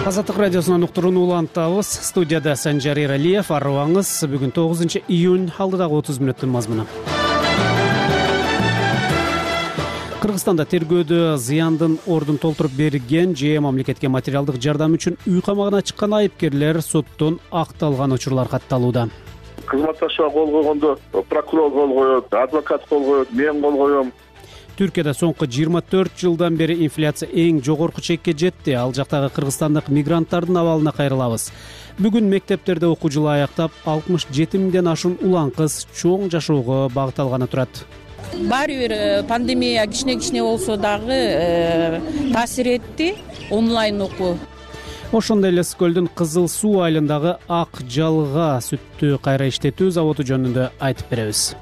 Азаттык радиосунан уктуруну улантабыз. Студияда Санжар Эралиев. Арыбаңыз. Бүгүн 9 июнь, алдыдагы 30 мүнөттүн мазмуну. Кыргызстанда тергөөдө зыяндын ордун толтуруп берген же мамлекетке материалдык жардам үчүн үй камагына чыккан айыпкерлер соттон акталган учурлар катталууда. Кызматташууга кол койгондо прокурор кол коет, адвокат кол коет, мен кол коем. Түркияда соңку 24 жылдан бери инфляция эң жогорку чекке жетти. Ал жактагы кыргызстандык мигранттардын абалына кайрылабыз. Бүгүн мектептерде окуу жылы аяктап, 67 миңден ашуун улан кыз чоң жашоого багытталганы турат. Баары бир пандемия кичине болсо дагы таасир этти онлайн окуу. Ошондой эле Скөлдүн Кызыл Суу айылындагы Ак Жалга сүттү кайра иштетүү заводу жөнүндө айтып беребиз.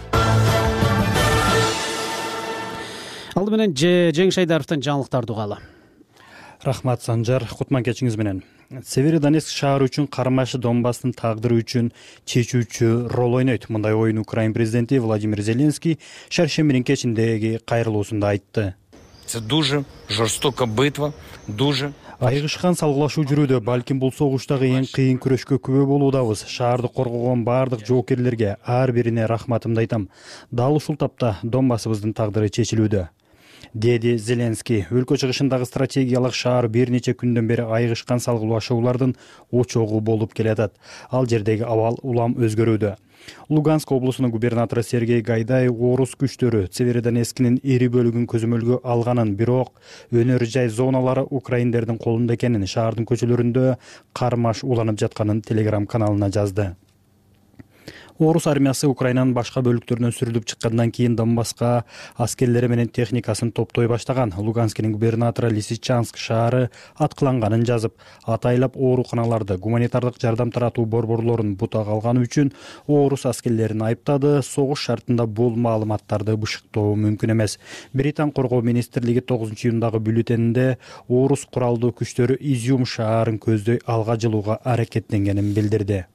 Алды менен Жеңиш Айдаровдон жаңылыктарды угалы. Рахмат Санжар, кутман кечиңиз менен. Северодонецк шаары үчүн кармашы Донбасстын тагдыры үчүн чечүүчү рол ойнойт. Мындай оюн Украин президенти Владимир Зеленский шаршембинин кечиндеги кайрылуусунда айтты. Это дуже жорстока битва, дуже Айгышкан салгылашуу жүрүүдө, балким бул согуштагы эң кыйын күрөшкө күбө болуудабыз. Шаарды коргогон баардык жоокерлерге ар бирине рахматымды айтам. Дал ушул тапта Донбассыбыздын тагдыры чечилүүдө, деди Зеленский. Өлкө чыгышындагы стратегиялык шаар бир нече күндөн бери айгышкан салгылашуулардын очогу болуп келатат. Ал жердеги абал улам өзгөрүүдө. Луганск облусунун губернатору Сергей Гайдай орус күчтөрү Северодонецктин ири бөлүгүн көзөмөлгө алганын, бирок өнөр жай зоналары украиндердин колунда экенин, шаардын көчөлөрүндө кармаш уланып жатканын Telegram каналына жазды. Орус армиясы Украинанын башка бөлүктөрүнөн сүрүлүп чыккандан кийин Донбасска аскерлери менен техникасын топтой баштаган. Луганскинин губернатору Лисичанск шаары аткыланганын жазып, атайлап ооруканаларды, гуманитардык жардам таратуу борборлорун бутак алганы үчүн орус аскерлерин айыптады. Согуш шартында бул маалыматтарды бышыктоо мүмкүн эмес. Британ коргоо министрлиги 9 июндагы бюллетенинде орус куралдуу күчтөрү Изюм шаарын көздөй алга жылууга аракеттенгенин билдирди.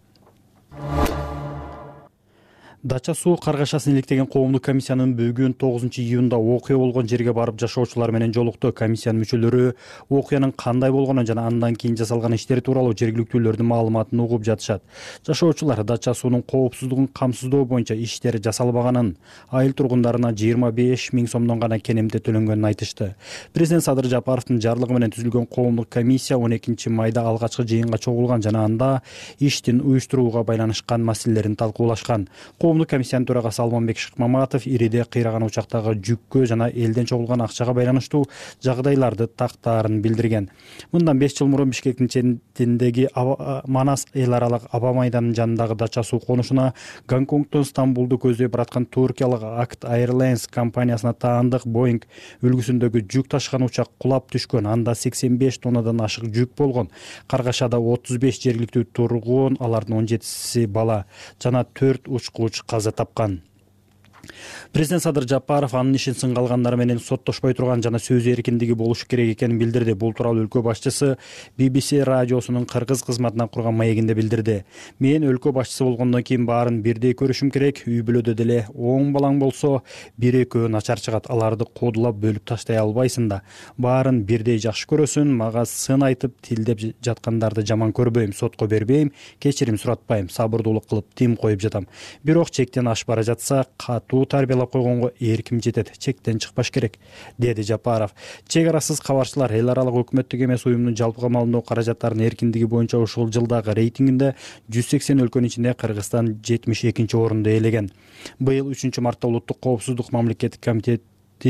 Дача суу каргашасын иликтеген коомдук комиссиянын бүгүн 9 июнда окуя болгон жерге барып жашоочулар менен жолукту. Комиссиянын мүчөлөрү окуянын кандай болгонун жана андан кийин жасалган иштер тууралуу жергиликтүүлөрдүн маалыматын угуп жатышат. Жашоочулар дача суунун коопсуздугун камсыздоо боюнча иштер жасалбаганын, айыл тургундарына 25 миң сомдон гана кенемте төлөнгөнүн айтышты. Президент Садыр Жапаровдун жарлыгы менен түзүлгөн коомдук комиссия 12 майда алгачкы жыйынга чогулган жана анда иштин уюштурууга байланышкан маселелерин талкуулашкан. Коомдук комиссиянын төрагасы Алманбек Шыкмаматов ириде кыйраган учактагы жүккө жана элден чогулган акчага байланыштуу жагдайларды тактаарын билдирген. Мындан 5 жыл мурун Бишкектин чентиндеги Манас эл аралык аба майданынын жанындагы дача суу конушуна Гонконгдон Стамбулду көздөй бараткан туркиялык Act Airlines компаниясына таандык Boeing үлгүсүндөгү жүк ташыган учак кулап түшкөн. Анда 85 тоннадан ашык жүк болгон. Каргашада 35 жергиликтүү тургун, алардын 17си бала жана 4 учкуч каза тапкан. Президент Садыр Жапаров анын ишин сынга алгандары менен соттошпой турган жана сөз эркиндиги болушу керек экенин билдирди. Бул тууралуу өлкө башчысы BBC радиосунун кыргыз кызматынан курган маегинде билдирди. Мен өлкө башчысы болгондон кийин баарын бирдей көрүшүм керек. Үй бүлөдө деле оң балаң болсо, бир-экөө начар чыгат. Аларды кодулап бөлүп таштай албайсың да. Баарын бирдей жакшы көрөсүн. Мага сын айтып, тилдеп жаткандарды жаман көрбөйм, сотко бербейм, кечирим суратпайм, сабырдуулук кылып тим коюп жатам. Бирок чектен ашып бара жатса, катуу тарбиялап койгонго эрким жетет, чектен чыкпаш керек, деди Жапаров. Чек арасыз кабарчылар эл аралык өкмөттүк эмес уюмдун жалпыга малынуу каражаттарынын эркиндиги боюнча ушул жылдагы рейтингинде 180 өлкөнүн ичинде Кыргызстан 72-орунду ээлеген. Быйыл 3 мартта улуттук коопсуздук мамлекеттик комитети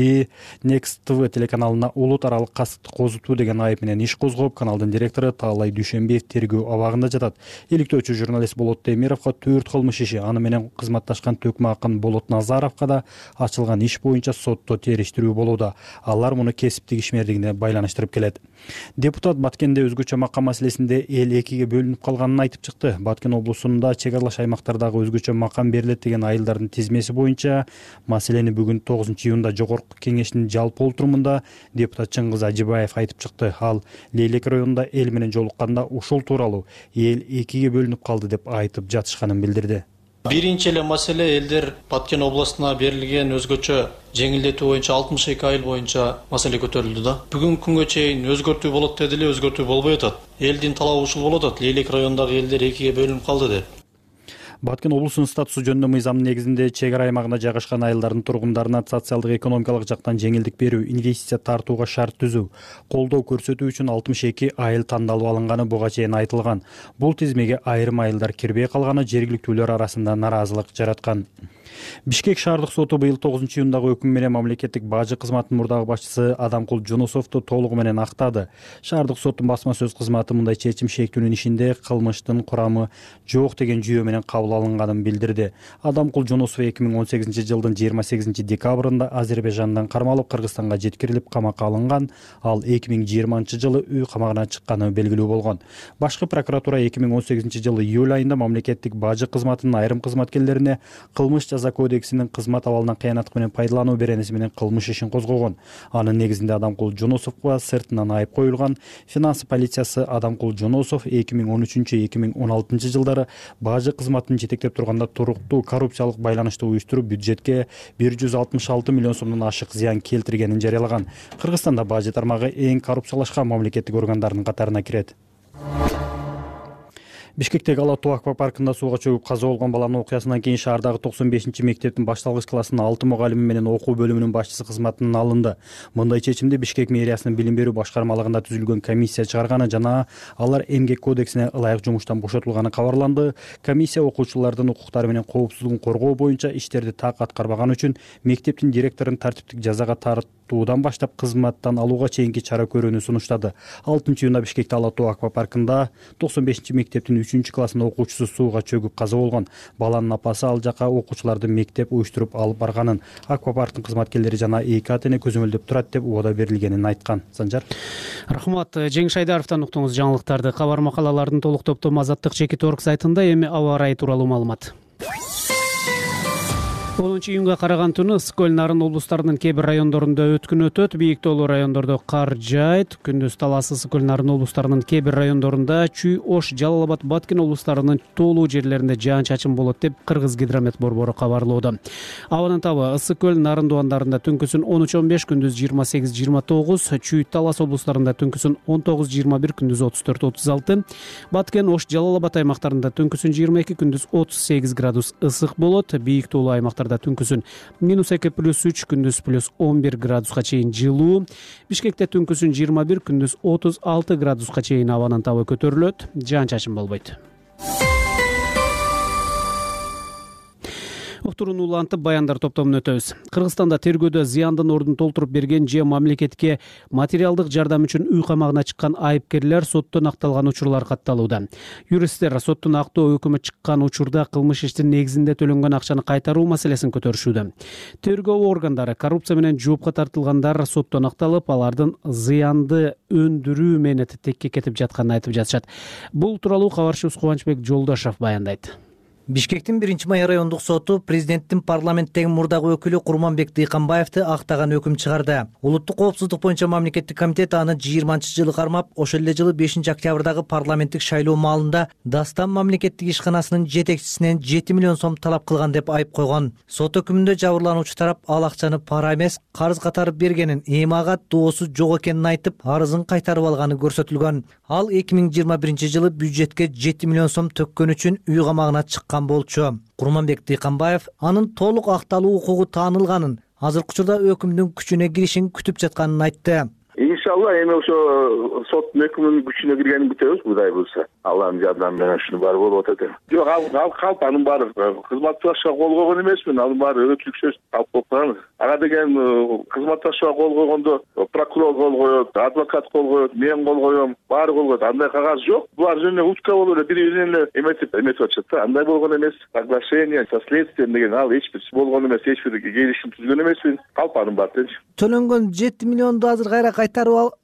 Next TV телеканалына улут аралык кастыкты козутуу деген айып менен иш козгоп, каналдын директору Таалай Дүйшөнбиев тергөө абагында жатат. Иликтөөчү журналист Болот Темировго 4 кылмыш иши, аны менен кызматташкан төкмө акын Болот Назаровго да ачылган иш боюнча сотто териштирүү болууда. Алар муну кесиптик ишмердигине байланыштырып келет. Депутат Баткенде өзгөчө макам маселесинде эл экиге бөлүнүп калганын айтып чыкты. Баткен облусунда чек аралаш аймактардагы өзгөчө макам берилет деген айылдардын тизмеси боюнча маселени бүгүн 9 июнда жогорку кеңештин жалпы олтурумунда депутат Чыңгыз Ажибаев айтып чыкты. Ал Лейлек районунда эл менен жолукканда ушул тууралуу эл экиге бөлүнүп калды деп айтып жатышканын билдирди. Биринчи эле маселе элдер Баткен областына берилген өзгөчө жеңилдетүү боюнча 62 айыл боюнча маселе көтөрүлдү да. Бүгүнкү күнгө чейин өзгөртүү болот деди эле, өзгөртүү болбой атат. Элдин талабы ушул болуп атат. Лейлек районундагы элдер экиге бөлүнүп калды деп. Баткен облусунун статусу жөнүндө мыйзамдын негизинде чек ара аймагында жайгашкан айылдардын тургундарына социалдык экономикалык жактан жеңилдик берүү, инвестиция тартууга шарт түзүү, колдоо көрсөтүү үчүн 62 айыл тандалып алынганы буга чейин айтылган. Бул тизмеге айрым айылдар кирбей калганы жергиликтүүлөр арасында нааразылык жараткан. Бишкек шаардык соту быйыл 9-июндагы өкүм менен мамлекеттик бажы кызматынын мурдагы башчысы Адамкул Жунусовду толугу менен актады. Шаардык соттун басма сөз кызматы мындай чечим шектүүнүн ишинде кылмыштын курамы жок деген жүйө менен кабыл алынганын билдирди. Адамкул Жунусов 2018-жылдын 28 декабрында Азербайжандан кармалып Кыргызстанга жеткирилип камакка алынган. Ал 2020-жылы үй камагына чыкканы белгилүү болгон. Башкы прокуратура 2018-жылы июль айында мамлекеттик бажы кызматынын айрым кызматкерлерине кылмыш жаза кодексинин кызмат абалынан кыянаттык менен пайдалануу беренеси менен кылмыш ишин козгогон. Анын негизинде Адамкул Жунусовго сыртынан айып коюлган. Финанс полициясы Адамкул Жунусов 2013-2016 жылдары бажы кызматын жетектеп турганда туруктуу коррупциялык байланышты уюштуруп бюджетке 166 миллион сомдон ашык зыян келтиргенин жарыялаган. Кыргызстанда бажы тармагы эң коррупциялашкан мамлекеттик органдардын катарына кирет. Бишкектеги Ала-Тоо аквапаркында сууга чөгүп каза болгон баланын окуясынан кийин шаардагы 95-мектептин башталгыч классынын 6 мугалими менен окуу бөлүмүнүн башчысы кызматынан алынды. Мындай чечимди Бишкек мэриясынын билим берүү башкармалыгында түзүлгөн комиссия чыгарганы жана алар эмгек кодексине ылайык жумуштан бошотулганы кабарланды. Комиссия окуучулардын укуктары менен коопсуздугун коргоо боюнча иштерди так аткарбаган үчүн мектептин директорун тартиптик жазага тартуудан баштап кызматтан алууга чейинки чара көрүүнү сунуштады. 6-июнда Бишкекте Ала-Тоо аквапаркында 95-мектептин 3-классынын окуучусу сууга чөгүп каза болгон. Баланын апасы ал жака окуучуларды мектеп уюштуруп алып барганын, аквапарктын кызматкерлери жана 2 ата-эне көзөмөлдөп турат деп убада берилгенин айткан. Санжар. Рахмат. Жеңиш Айдаровдон уктуңуз жаңылыктарды. Кабар макалалардын толук топтому Азаттык Чекит.org сайтында. Эми аба ырайы тууралуу маалымат. 10-июнга караган түнү ысык көл Нарын облустарынын кээ бир райондорунда өткүн өтөт. Бийик тоолуу райондордо кар жаайт. Күндүз Талас, ысык көл Нарын облустарынын кээ бир райондорунда Чүй, Ош, Жалал Абад, Баткен облустарынын тоолуу жерлеринде жаан-чачын болот деп Кыргыз гидромет борбору кабарлоодо. Абанын табы ысык көл Нарын дубандарында түнкүсүн 13-15, күндүз 28-29, Чүй, Талас облустарында түнкүсүн 19-21, күндүз 34-36, Баткен, Ош, Жалал Абад аймактарында түнкүсүн 22, күндүз 38 градус ысык болот. Бийик тоолуу аймактарда түнкүсүн -2+3, күндүз +11 градуска чейин жылуу. Бишкекте түнкүсүн 21, күндүз 36 градуска чейин абанын табы көтөрүлөт. Жаан-чачын болбойт. Уктуруну улантып баяндар топтомун өтөбүз. Кыргызстанда тергөөдө зыяндын ордун толтуруп берген же мамлекетке материалдык жардам үчүн үй камагына чыккан айыпкерлер соттон акталган учурлар катталууда. Юристтер соттун актоо өкүмү чыккан учурда кылмыш иштин негизинде төлөнгөн акчаны кайтаруу маселесин көтөрүшүүдө. Тергөө органдары коррупция менен жоопко тартылгандар соттон акталып, алардын зыянды өндүрүү мээнети текке кетип жатканын айтып жатышат. Бул тууралуу кабарчыбыз Кубанычбек Жолдошов баяндайт. Бишкектин 1-май райондук соту президенттин парламенттеги мурдагы өкүлү Курманбек Дыйканбаевди актаган өкүм чыгарды. Улуттук коопсуздук боюнча мамлекеттик комитет аны 20-жылы кармап, ошол эле жылы 5-октябрдагы парламенттик шайлоо маалында Дастан мамлекеттик ишканасынын жетекчисинен 7 миллион сом талап кылган деп айып койгон. Сот өкүмүндө жабырлануучу тарап ал акчаны пара эмес, карыз катары бергенин, эми ага доосу жок экенин айтып, арызын кайтарып алганы көрсөтүлгөн. Ал 2021-жылы бюджетке 7 миллион сом төккөн үчүн үй камагына чыккан болчу. Курманбек Дыйканбаев анын толук акталуу укугу таанылганын, азыркы учурда өкүмдүн күчүнө киришин күтүп жатканын айтты. Иншалла эми ошо соттун өкүмүнүн күчүнө киргенин күтөбүз. Кудай буюрса, Алланын жардамы менен ушунун баары болуп атат эми. Жок, ал калп, анын баары кызматташууга кол койгон эмесмин, анын баары өкүлүк калп болуп калган. Ага деген кызматташууга кол койгондо прокурор кол коет, адвокат кол коет, мен кол коем, баары кол коет. Андай кагаз жок. Булар жөн эле утка болуп эле бири-бирин эле эметип атышат да. Андай болгон эмес. Соглашение со следствием деген ал эч бир болгон эмес, эч бир келишим түзгөн эмесмин. Калп анын баары. Төлөнгөн 7 миллионду азыр кайра кайтарып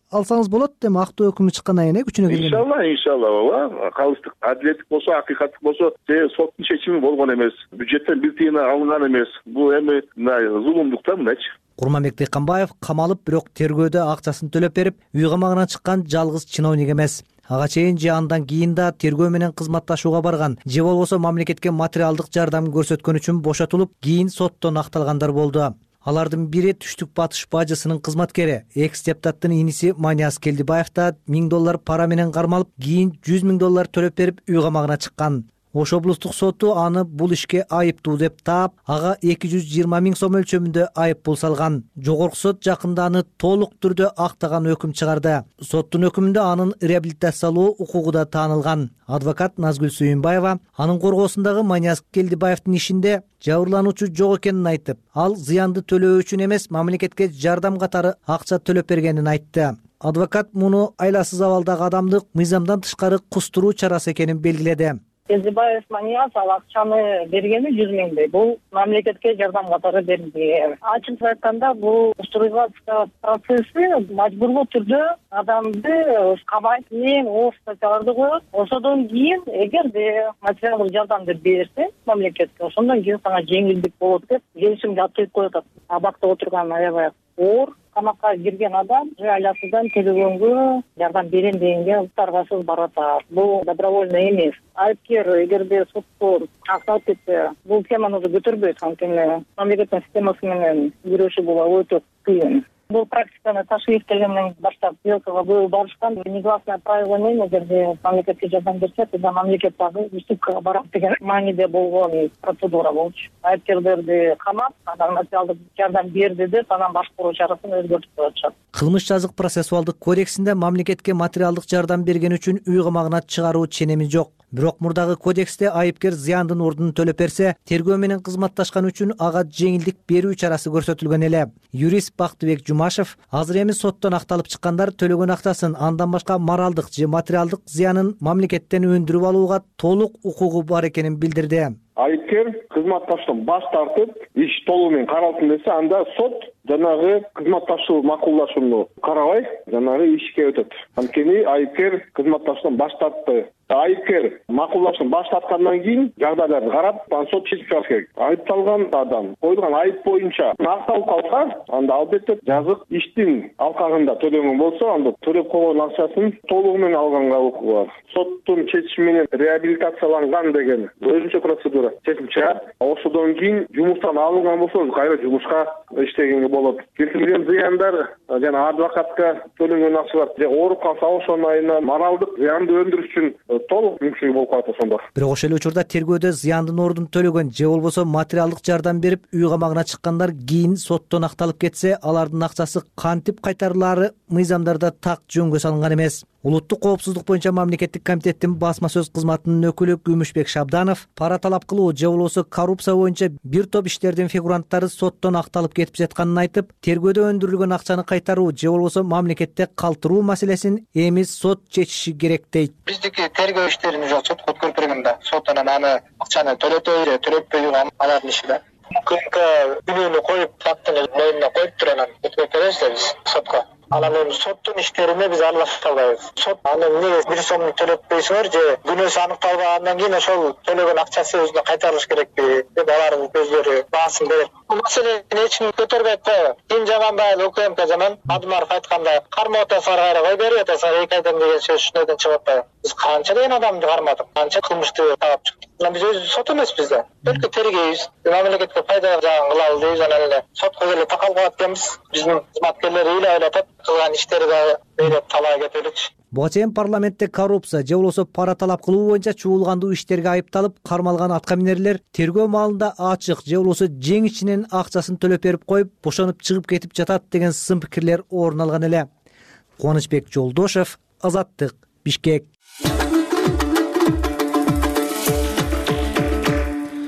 алсаңыз болот эми актуу өкүмү чыккандан кийин күчүнө кирген. Иншалла ооба. Калыстык адилеттик болсо, акыйкаттык болсо, соттун чечими болгон эмес. Бюджеттен бир тыйын алынган эмес. Бул эми мына зулумдук да мындайчы. Курманбек Дыйканбаев камалып, бирок тергөөдө акчасын төлөп берип, үй камагына чыккан жалгыз чиновник эмес. Ага чейин же андан кийин да тергөө менен кызматташууга барган, же болбосо мамлекетке материалдык жардам көрсөткөн үчүн бошотулуп, кийин соттон акталгандар болду. Алардын бири Түштүк Батыш бажысынын кызматкери, экс-депутаттын иниси Манияз Келдибаев да $1000 пара менен кармалып, кийин $100,000 төлөп берип, үй камагына чыккан. Ош облустук соту аны бул ишке айыптуу деп таап, ага 220,000 сом өлчөмүндө айып пул салган. Жогорку сот жакында аны толук түрдө актаган өкүм чыгарды. Соттун өкүмүндө анын реабилитациялоо укугу да таанылган. Адвокат Назгүл Сүйүнбаева анын коргоосундагы Манияз Келдибаевдин ишинде жабырлануучу жок экенин айтып, ал зыянды төлөө үчүн эмес, мамлекетке жардам катары акча төлөп бергенин айтты. Адвокат муну айласыз абалдагы адамды мыйзамдан тышкары кустуруу чарасы экенин белгиледи. Келдибаев Манияз ал акчаны бергени 100,000. Бул мамлекетке жардам катары берилген. Ачык айтканда бул структуралдык процесси мажбурлуу түрдө адамды камайт менен оор статьяларды коет. Ошодон кийин эгерде материалдык жардамды берсе мамлекетке, ошондон кийин сага жеңилдик болот деп келишим жатып коет. Абакта отурган аябай оор камакка кирген адам айласыздан төлөгөнгө жардам берем дегенге таргасыз баратат. Бул добровольно эмес. Айыпкер эгерде сотто акталып кетсе, бул теманы уже көтөрбөйт, анткени мамлекеттин системасы менен күрөшүү бул өтө кыйын. Бул практиканы Ташиев келгенден баштап сделкага быйыл барышкан. Негласное правило менен эгерде мамлекетке жардам берсе, тогда мамлекет дагы уступкага барат деген мааниде болгон процедура болчу. Айыпкерлерди камап, анан материалдык жардам берди деп, анан башкаруу чарасын өзгөртүп коюшат. Кылмыш жазык процессуалдык кодексинде мамлекетке материалдык жардам берген үчүн үй камагына чыгаруу ченеми жок. Бирок мурдагы кодексте айыпкер зыяндын ордун төлөп берсе, тергөө менен кызматташкан үчүн ага жеңилдик берүү чарасы көрсөтүлгөн эле. Юрист Бактыбек Жумашев азыр эми соттон акталып чыккандар төлөгөн акчасын, андан башка моралдык же материалдык зыянын мамлекеттен өндүрүп алууга толук укугу бар экенин билдирди. Айыпкер кызматташтан баш тартып, иш толугу менен каралсын десе, анда сот жанагы кызматташуу макулдашууну карабай, жанагы ишке өтөт. Анткени айыпкер кызматташтан баш тартты. Айыпкер макулдашууну баш тарткандан кийин жагдайларды карап, анан сот чечим чыгарыш керек. Айыпталган адам койгон айып боюнча акталып калса, анда албетте жазык иштин алкагында төлөнгөн болсо, анда төлөп койгон акчасын толугу менен алганга укугу бар. Соттун чечими менен реабилитацияланган деген өзүнчө процедура чечим чыгат. Ошодон кийин жумуштан алынган болсо, кайра жумушка иштегенге болот. Келтирилген зыяндар жана адвокатка төлөнгөн акчалар же ооруп калса ошонун айына моралдык зыянды өндүрүш үчүн толук мүмкүн болуп калат ошондо. Бирок ошол эле учурда тергөөдө зыяндын ордун төлөгөн же болбосо материалдык жардам берип үй камагына чыккандар кийин соттон акталып кетсе, алардын акчасы кантип кайтарылаары мыйзамдарда так жөнгө салынган эмес. Улуттук коопсуздук боюнча мамлекеттик комитеттин басма сөз кызматынын өкүлү Күмүшбек Шабданов пара талап кылуу же болбосо коррупция боюнча бир топ иштердин фигуранттары соттон акталып кетип жатканын айтып, тергөөдө өндүрүлгөн акчаны кайтаруу же болбосо мамлекетте калтыруу маселесин эми сот чечиши керек дейт. Биздики тергөө иштерин уже сотко өткөрүп берген да. Сот анан аны акчаны төлөтөбү, төлөтпөйбү алардын иши да. Күнгө күнөөнү коюп, фактыны мойнуна коюп туруп анан өткөрүп беребиз да биз сотко. Анан эми соттун иштерине биз аралаша албайбыз. Сот аны эмнеге 1 сомду төлөтпөйсүңөр же күнөөсү аныкталбагандан кийин ошол төлөгөн акчасы өзүнө кайтарылыш керекпи деп алардын көздөрү баасын берет. Бул маселени эч ким көтөрбөй атпайбы? Ким Жаганбаев УКМК жаман Адмаров айткандай кармоо атасыңар кайра кой берип атасыңар 2 айдан деген сөз шунайдан чыгып атпайбы? Биз канча деген адамды кармадык, канча кылмышты таап чыктык. Анан биз өзүбүз сот эмеспиз да. Только тергейбиз, мамлекетке пайда жагын кылалы дейбиз, анан эле сотко келип такалып калат экенбиз. Биздин кызматкерлер ыйлап атат, кылган иштери дагы ыйлап талай кетеликчи. Буга чейин парламентте коррупция же болбосо пара талап кылуу боюнча чуулгандуу иштерге айыпталып кармалган аткаминерлер тергөө маалында ачык же болбосо жең ичинен акчасын төлөп берип коюп, бошонуп чыгып кетип жатат деген сын пикирлер орун алган эле. Кубанычбек Жолдошев, Азаттык, Бишкек.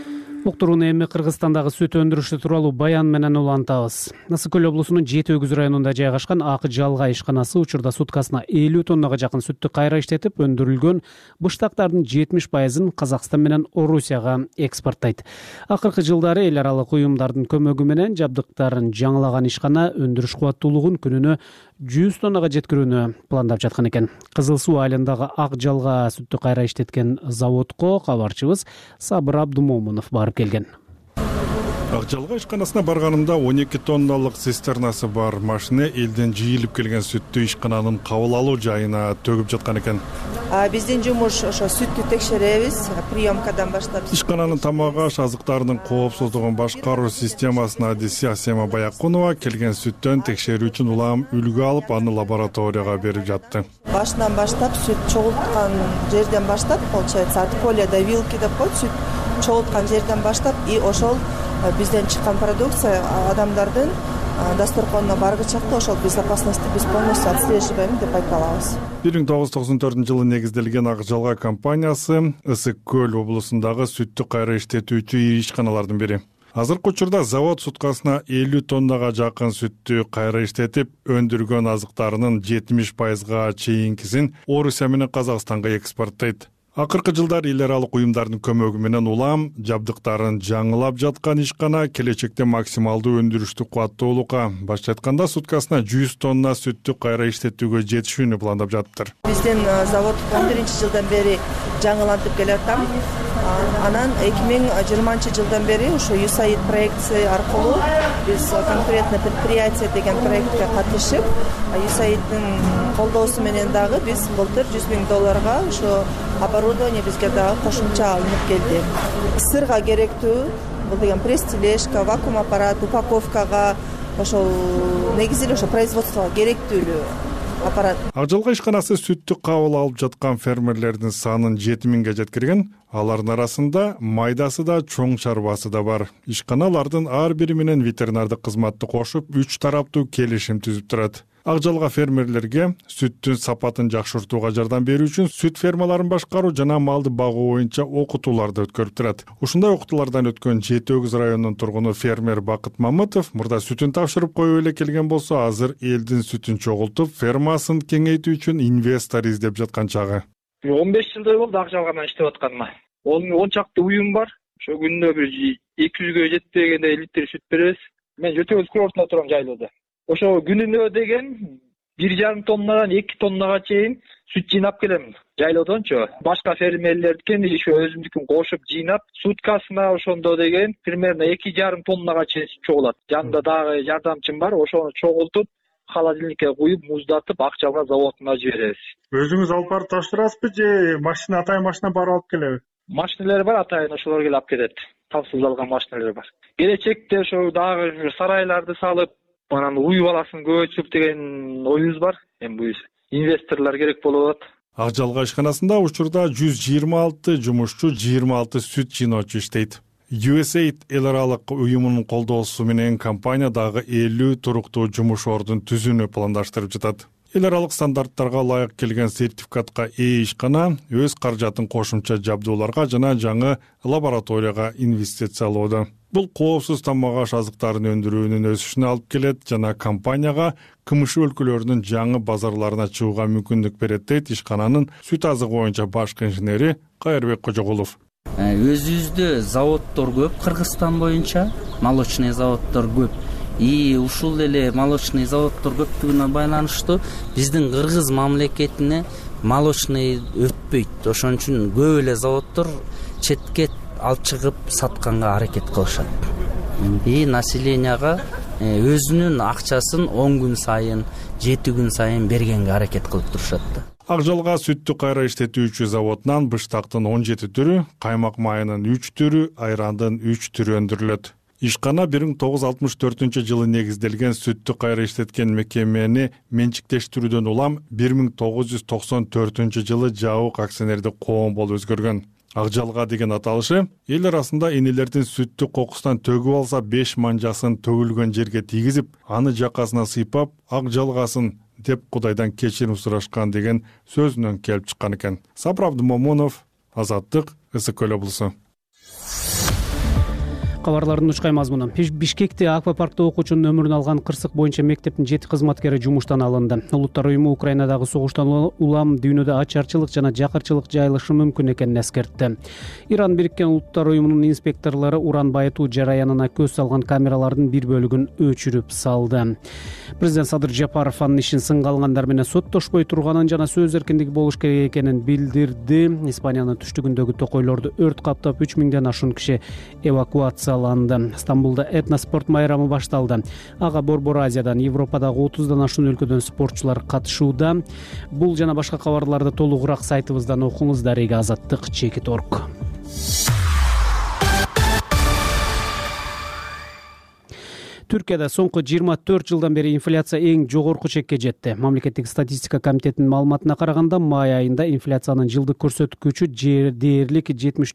уктурууну эми Кыргызстандагы сүт өндүрүшү тууралуу баян менен улантабыз. Ысык көл облусунун Жети Өгүз районунда жайгашкан Ак Жалга ишканасы учурда суткасына 50 тоннага жакын сүттү кайра иштетип, өндүрүлгөн быштактардын 70%-ын Казакстан менен Орусияга экспорттойт. Акыркы жылдары эл аралык уюмдардын көмөгү менен жабдыктарын жаңылаган ишкана өндүрүш кубаттуулугун күнүнө 100 тоннага жеткирүүнү пландап жаткан экен. Кызыл Суу айылындагы Ак Жалга сүттү кайра иштеткен заводко кабарчыбыз Сабыр Абдумомунов барып келген. Ак Жалга ишканасына барганымда 12 тонналык цистернасы бар машина элден жыйылып келген сүттү ишкананын кабыл алуу жайына төгүп жаткан экен. Биздин жумуш ошо сүттү текшеребиз, приемкадан баштап. Ишкананын тамак аш азыктарынын коопсуздугун башкаруу системасына адиси Асема Баякунова келген сүттөн текшерүү үчүн улам үлгү алып, аны лабораторияга берип жатты. Башынан баштап сүт чогулткан жерден баштап, получается, от поля до вилки деп коет, сүт чогулткан жерден баштап и ошол бизден чыккан продукция адамдардын дасторконуна баргычакта ошол безопасности биз полностью отслеживаем деп айта алабыз. 1994-жылы негизделген Ак Жалга компаниясы Ысык көл облусундагы сүттү кайра иштетүүчү ишканалардын бири. Азыркы учурда завод суткасына 50 тоннага жакын сүттү кайра иштетип, өндүргөн азыктарынын 70%-га чейинкисин Орусия менен Казакстанга экспорттойт. Акыркы жылдары эл аралык уюмдардын көмөгү менен улам жабдыктарын жаңылап жаткан ишкана келечекте максималдуу өндүрүштү кубаттуулукка, башкача айтканда суткасына 100 тонна сүттү кайра иштетүүгө жетишүүнү пландап жатыр. Биздин завод 11-жылдан бери жаңылантып келатам. Анан 2020-жылдан бери ошо USAID проекти аркылуу биз конкретно предприятие деген проектке катышып, USAID'дин колдоосу менен дагы биз былтыр $100,000 ошо оборудование бизге дагы кошумча алынып келди. Сырга керектүү бул деген пресс-тележка, вакуум аппарат, упаковкага, ошол негизи эле ошо производствого керектүү аппарат. Ак Жалга ишканасы сүттү кабыл алып жаткан фермерлердин санын 7000ге жеткирген. Алардын арасында майдасы да, чоң чарбасы да бар. Ишканалардын ар бири менен ветеринардык кызматты кошуп, 3 тараптуу келишим түзүп турат. Ак Жалга фермерлерге сүттүн сапатын жакшыртууга жардам берүү үчүн сүт фермаларын башкаруу жана малды багуу боюнча окутууларды өткөрүп турат. Ушундай окутуулардан өткөн Жети Өгүз районунун тургуну фермер Бакыт Мамытов мурда сүтүн тапшырып коюп эле келген болсо, азыр элдин сүтүн чогултуп, фермасын кеңейтүү үчүн инвестор издеп жаткан чагы. 15 жылдай болду Ак Жалгада иштеп атканыма. 10 чакты уюм бар. Ошо күндө бир 200ге жетпегенде литр сүт беребиз. Мен Жети Өгүз курортунда турам, жайлоодо. Ошо күнүнө деген 1,5 тоннадан 2 тоннага чейин сүт жыйнап келем жайлоодончу. Башка фермерлердикин ошо өзүмдүкүн кошуп жыйнап, суткасына ошондо деген примерно 2,5 тоннага чейин сүт чогулат. Жанында дагы жардамчым бар, ошону чогултуп, холодильникке куюп, муздатып, Ак Жалга заводуна жиберебиз. Өзүңүз алып барып таштырасызбы же машина, атайын машина барып алып келеби? Машиналар бар, атайын ошолор келип алып кетет. Тавсыз алган машиналар бар. Келечекте ошо дагы сарайларды салып, анан уй баласын көбөйтүп деген оюбуз бар. Эми бул инвесторлор керек болуп атат. Ак Жалга ишканасында учурда 126 жумушчу, 26 сүт жыйноочу иштейт. USAID эл аралык уюмунун колдоосу менен компания дагы 50 туруктуу жумуш ордун түзүүнү пландаштырып жатат. Эл аралык стандарттарга ылайык келген сертификатка ээ ишкана өз каражатын кошумча жабдууларга жана жаңы лабораторияга инвестициялоодо. Бул коопсуз тамак аш азыктарын өндүрүүнүн өсүшүнө алып келет жана компанияга КМШ өлкөлөрүнүн жаңы базарларына чыгууга мүмкүндүк берет, дейт ишкананын сүт азыгы боюнча башкы инженери Кайырбек Кожогулов. Өзүбүздө заводдор көп, Кыргызстан боюнча молочный заводдор көп. И ушул эле молочный заводдор көптүгүнө байланыштуу биздин Кыргыз мамлекетине молочный өтпөйт. Ошон үчүн көп эле заводдор четке алып чыгып сатканга аракет кылышат. И населенияга өзүнүн акчасын 10 күн сайын, 7 күн сайын бергенге аракет кылып турушат да. Ак Жалга сүттү кайра иштетүүчү заводунан быштактын 17 түрү, каймак майынын 3 түрү, айрандын 3 түрү өндүрүлөт. Ишкана 1964-жылы негизделген сүттү кайра иштеткен мекемени менчиктештирүүдөн улам 1994-жылы жабык акционердик коом болуп өзгөргөн. Ак Жалга деген аталышы эл арасында энелердин сүттү кокусунан төгүп алса 5 манжасын төгүлгөн жерге тийгизип, аны жакасына сыйпап, Ак Жалгасын деп Кудайдан кечирим сурашкан деген сөзүнөн келип чыккан экен. Сабыр Абдумомунов, Азаттык, Ысык көл облусу. кабарлардын учкай мазмуну. Бишкекте аквапаркта окуучунун өмүрүн алган кырсык боюнча мектептин 7 кызматкери жумуштан алынды. Улуттар уюму Украинадагы согуштан улам дүйнөдө ачарчылык жана жакырчылык жайылышы мүмкүн экенин эскертти. Иран Бириккен Улуттар уюмунун инспекторлору уран байытуу жараянына көз салган камералардын бир бөлүгүн өчүрүп салды. Президент Садыр Жапаров анын ишин сынга алгандар менен соттошпой турганын жана сөз эркиндиги болуш керек экенин билдирди. Испаниянын түштүгүндөгү токойлорду өрт каптап 3000ден ашуун киши эвакуацияланды. Стамбулда этноспорт майрамы башталды. Ага Борбор Азиядан, Европадагы 30дан ашуун өлкөдөн спортчулар катышууда. Бул жана башка кабарларды толугураак сайтыбыздан окуңуз. Дарыга Азаттык Чекит.орг. Түркияда соңку 24 жылдан бери инфляция эң жогорку чекке жетти. Мамлекеттик статистика комитетинин маалыматына караганда, май айында инфляциянын жылдык көрсөткүчү дээрлик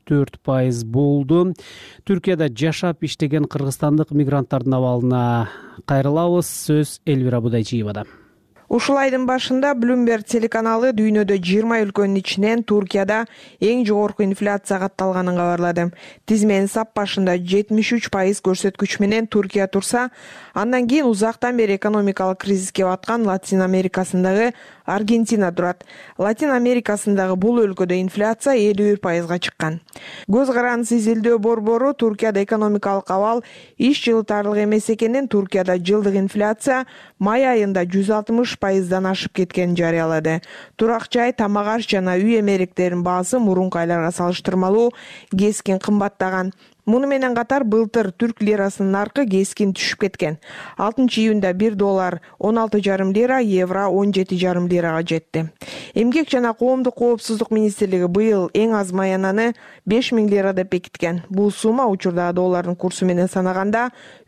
74% болду. Түркияда жашап иштеген кыргызстандык мигранттардын абалына кайрылабыз. Сөз Элвира Будайчиевада. Ушул айдын башында Bloomberg телеканалы дүйнөдө 20 өлкөнүн ичинен Туркияда эң жогорку инфляция катталганын кабарлады. Тизменин сап башында 73% көрсөткүч менен Туркия турса, андан кийин узактан бери экономикалык кризиске баткан Латин Америкасындагы Аргентина турат. Латин Америкасындагы бул өлкөдө инфляция 51%га чыккан. Көз караныс изилдөө борбору Туркияда экономикалык абал иш жылытарлык эмес экенин, Туркияда жылдык инфляция май айында 160%дан ашып кеткенин жарыялады. Турак жай, тамак аш жана үй эмеректеринин баасы мурунку айларга салыштырмалуу кескин кымбаттаган. Муну менен катар былтыр түрк лирасынын наркы кескин түшүп кеткен. 6-июнда $1 16,5 лира, евро 17,5 лирага жетти. Эмгек жана коомдук коопсуздук министрлиги быйыл эң аз маянаны 5000 лира деп бекиткен. Бул сумма учурда доллардын курсу менен санаганда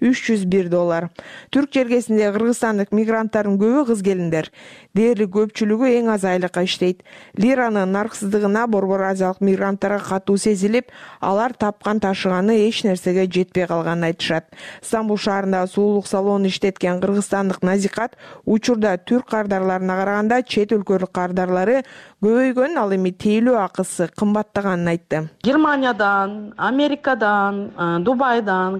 $301. Түрк жергесиндеги кыргызстандык мигранттардын көбү кыз келиндер. Дээрлик көпчүлүгү эң аз айлыкка иштейт. Лиранын нарксыздыгына Борбор Азиялык мигранттарга катуу сезилип, алар тапкан ташыган эч нерсеге жетпей калганын айтышат. Стамбул шаарында суулук салонун иштеткен кыргызстандык Назикат учурда түрк кардарларына караганда чет өлкөлүк кардарлары көбөйгөнүн, ал эми тейлөө акысы кымбаттаганын айтты. Германиядан, Америкадан, Дубайдан,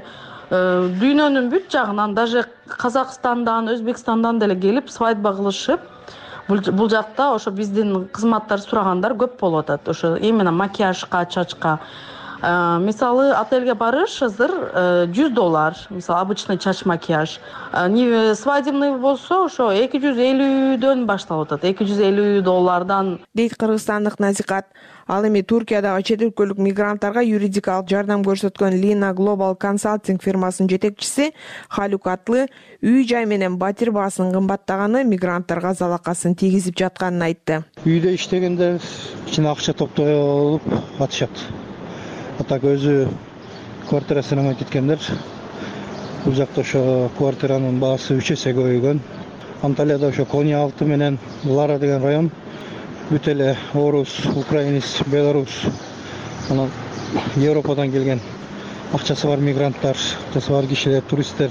дүйнөнүн бүт жагынан, даже Казакстандан, Өзбекстандан деле келип свадьба кылышып, бул жакта ошо биздин кызматтар сурагандар көп болуп атат. Ошо именно макияжка, чачка. Мисалы, отельге барыш азыр $100, мисалы, обычный чач макияж. Свадебный болсо, ошо 250дөн башталып атат. $250 дейт кыргызстандык Назикат. Ал эми Туркиядагы чет өлкөлүк мигранттарга юридикалык жардам көрсөткөн Lina Global Consulting фирмасынын жетекчиси Халук Атлы үй жай менен батир баасынын кымбаттаганы мигранттарга залакасын тийгизип жатканын айтты. Үйдө иштегендер кичине акча топтоп атышат. Так өзү квартирасына кеткендер. Бул жакта ошо квартиранын баасы 3 эсе көбөйгөн. Анталияда ошо Коня алты менен Лара деген район бүт эле орус, украинец, белорус, анан Европадан келген акчасы бар мигранттар, акчасы бар кишилер, туристтер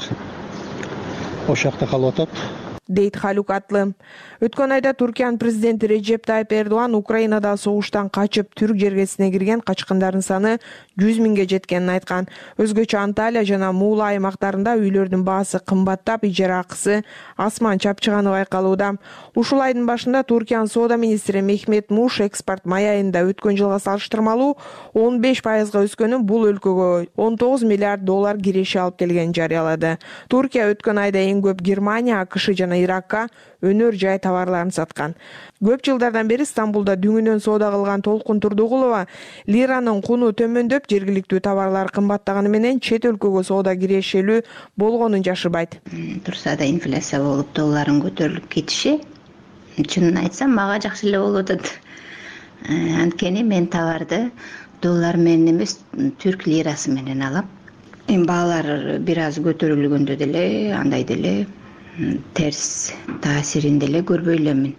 ошол жакта калып атат. Дейт Халук Атлы. Өткөн айда Туркиянын президенти Режеп Тайып Эрдоган Украинада согуштан качып түрк жергесине кирген качкындардын саны 100.000ге жеткенин айткан. Өзгөчө Анталия жана Муула аймактарында үйлөрдүн баасы кымбаттап, ижара акысы асман чапчыганы байкалууда. Ушул айдын башында Туркиянын соода министри Мехмет Муш экспорт май айында өткөн жылга салыштырмалуу 15%га өскөнүн, бул өлкөгө $19 миллиард киреше алып келгенин жарыялады. Туркия өткөн айда эң көп Германия, АКШ жана Иракка өнөр жай товарларын саткан. Көп жылдардан бери Стамбулда дүңүнөн соода кылган Толкун Турдугулова лиранын куну төмөндөп, жергиликтүү товарлар кымбаттаганы менен чет өлкөгө соода кирешелүү болгонун жашырбайт. Турса да инфляция болуп, доллардын көтөрүлүп кетиши, чынын айтсам, мага жакшы эле болуп атат. Анткени мен товарды доллар менен эмес, түрк лирасы менен алам. Баалар бир аз көтөрүлгөндө деле, андай деле терс таасирин деле көрбөй элемин.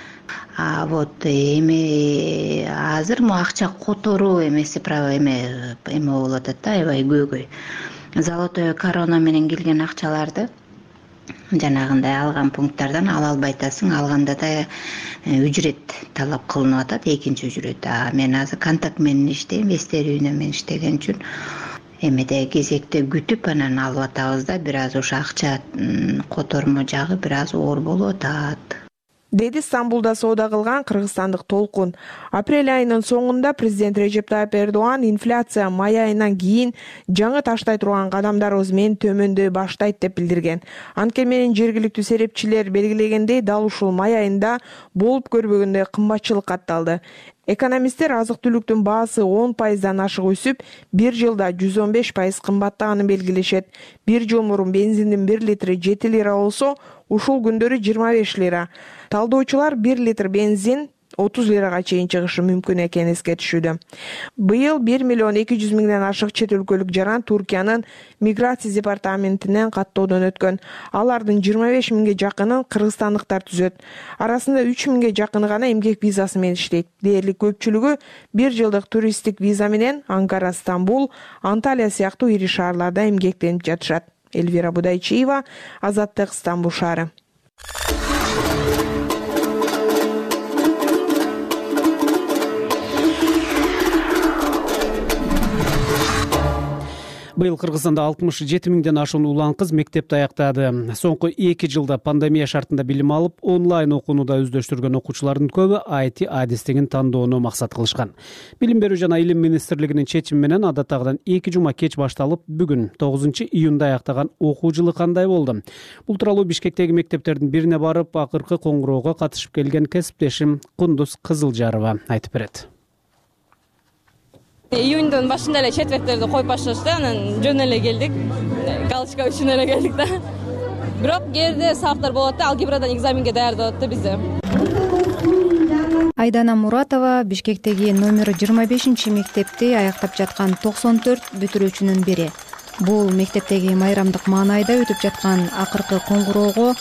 Вот эми азыр мо акча которуу эмеси право эме болуп атат да, аябай көйгөй. Золотой корона менен келген акчаларды жанагындай алган пункттардан ала албай атасың, алганда да үчүрөт талап кылынып атат, экинчи үчүрөт. Мен азыр контакт менен иштейм, Вестер үйүнө мен иштеген үчүн эмеде кезекте күтүп анан алып атабыз да, бир аз ошо акча котормо жагы бир аз оор болуп атат, деди Стамбулда соода кылган кыргызстандык Толкун. Апрель айынын соңунда президент Режеп Тайып Эрдоган инфляция май айынан кийин жаңы таштай турган кадамдарыбыз менен төмөндөй баштайт деп билдирген. Анткени менен жергиликтүү серепчилер белгилегендей, дал ушул май айында болуп көрбөгөндөй кымбатчылык катталды. Экономисттер азык-түлүктүн баасы 10% ашык өсүп, бир жылда 115% кымбаттаганын белгилешет. Бир жыл мурун бензиндин 1 литри 7 лира болсо, ушул күндөрү 25 лира. Талдоочулар 1 литр бензин 30 лирага чейин чыгышы мүмкүн экенин эскертишүүдө. Быйыл 1 миллион 200 миңден ашык чет өлкөлүк жаран Туркиянын миграция департаментинен каттоодон өткөн. Алардын 25 миңге жакынын кыргызстандыктар түзөт. Арасында 3 миңге жакыны гана эмгек визасы менен иштейт. Дээрлик көпчүлүгү 1 жылдык туристтик виза менен Анкара, Стамбул, Анталия сыяктуу ири шаарларда эмгектенип жатышат. Эльвира Будайчиева, Азаттык, Стамбул шаары. Быйыл Кыргызстанда 67 миңден ашуун улан кыз мектепти аяктады. Соңку 2 жылда пандемия шартында билим алып, онлайн окуунуда өздөштүргөн окуучулардын көбү IT адистигин тандоону максат кылышкан. Билим берүү жана илим министрлигинин чечими менен адаттагыдан 2 жума кеч башталып, бүгүн 9 июнда аяктаган окуу жылы кандай болду? Бул тууралуу Бишкектеги мектептердин бирине барып, акыркы коңгуроого катышып келген кесиптешим Кундуз Кызылжарова айтып берет. Июньдун башында эле четверттерди коюп башташты, анан жөн эле келдик. Галочка үчүн эле келдик да. Бирок кээде сабактар болот да, алгебрадан экзаменге даярдап атты бизди. Айдана Муратова Бишкектеги номер 25 мектепти аяктап жаткан 94 бүтүрүүчүнүн бири. Бул мектептеги майрамдык маанайда өтүп жаткан акыркы коңгуроого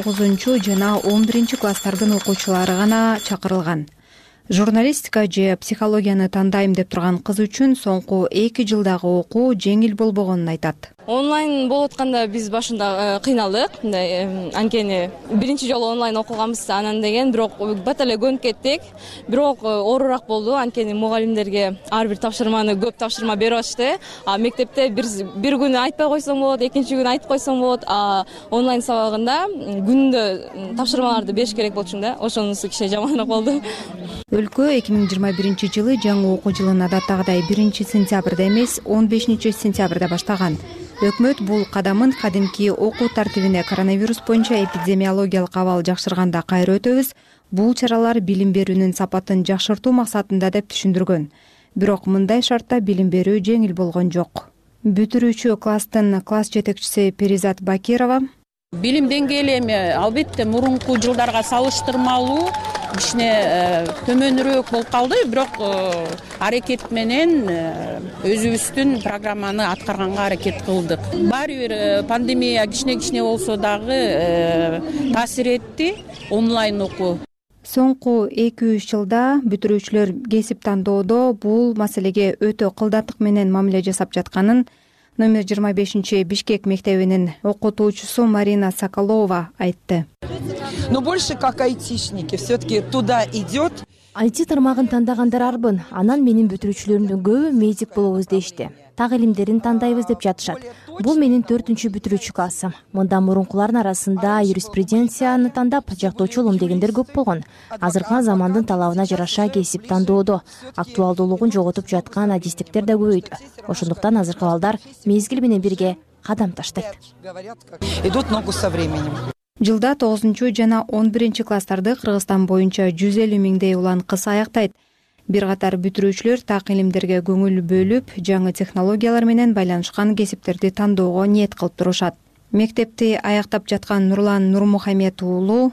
9 жана 11 класстардын окуучулары гана чакырылган. Журналистика же психологияны тандайм деп турган кыз үчүн соңку 2 жылдагы окуу жеңил болбогонун айтат. Онлайн болуп атканда биз башында кыйналдык. Анткени биринчи жолу онлайн окуганбыз, анан деген бирок бат эле көнүп кеттик. Бирок оорураак болду, анткени мугалимдерге ар бир тапшырманы көп тапшырма берип атышты. Мектепте бир күнү айтпай койсоң болот, экинчи күнү айтып койсоң болот. Онлайн сабагында күндө тапшырмаларды бериш керек болчу да. Ошонусу кичине жаманыраак болду. Өлкө 2021 жылы жаңы окуу жылын адаттагыдай 1 сентябрда эмес, 15 сентябрда баштаган. Өкмөт бул кадамын кадимки окуу тартибине коронавирус боюнча эпидемиологиялык абал жакшырганда кайра өтөбүз. Бул чаралар билим берүүнүн сапатын жакшыртуу максатында деп түшүндүргөн. Бирок мындай шартта билим берүү жеңил болгон жок. Бүтүрүүчү класстын класс жетекчиси Перизат Бакирова: Билим деңгээли эми албетте мурунку жылдарга салыштырмалуу кичине төмөнүрөөк болуп калды, бирок аракет менен өзүбүздүн программаны аткарганга аракет кылдык. Баары бир пандемия кичине болсо дагы таасир этти онлайн окуу. Соңку 2-3 жылда бүтүрүүчүлөр кесип тандоодо бул маселеге өтө кылдаттык менен мамиле жасап жатканын номер 25 Бишкек мектебинин окутуучусу Марина Соколова айтты. Но больше как айтишники, все-таки туда идет. IT тармагын тандагандар арбын. Анан менин бүтүрүүчүлөрүмдүн көбү медик болобуз дешти. Так илимдерин тандайбыз деп жатышат. Бул менин 4-үчү бүтүрүүчү классым. Мындан мурункулардын арасында юриспруденцияны тандап жактоочу улум дегендер көп болгон. Азыркы замандын талабына жараша кесип тандоодо актуалдуулугун жоготуп жаткан адистиктер да көбөйдү. Ошондуктан азыркы балдар мезгил менен бирге кадам таштайт. Идут ногу со временем. Жылда 9 жана 11 класстарды Кыргызстан боюнча 150 миңдей улан кыз аяктайт. Бир катар бүтүрүүчүлөр так илимдерге көңүл бөлүп, жаңы технологиялар менен байланышкан кесиптерди тандоого ниет кылып турушат. Мектепти аяктап жаткан Нурлан Нурмухамед уулу: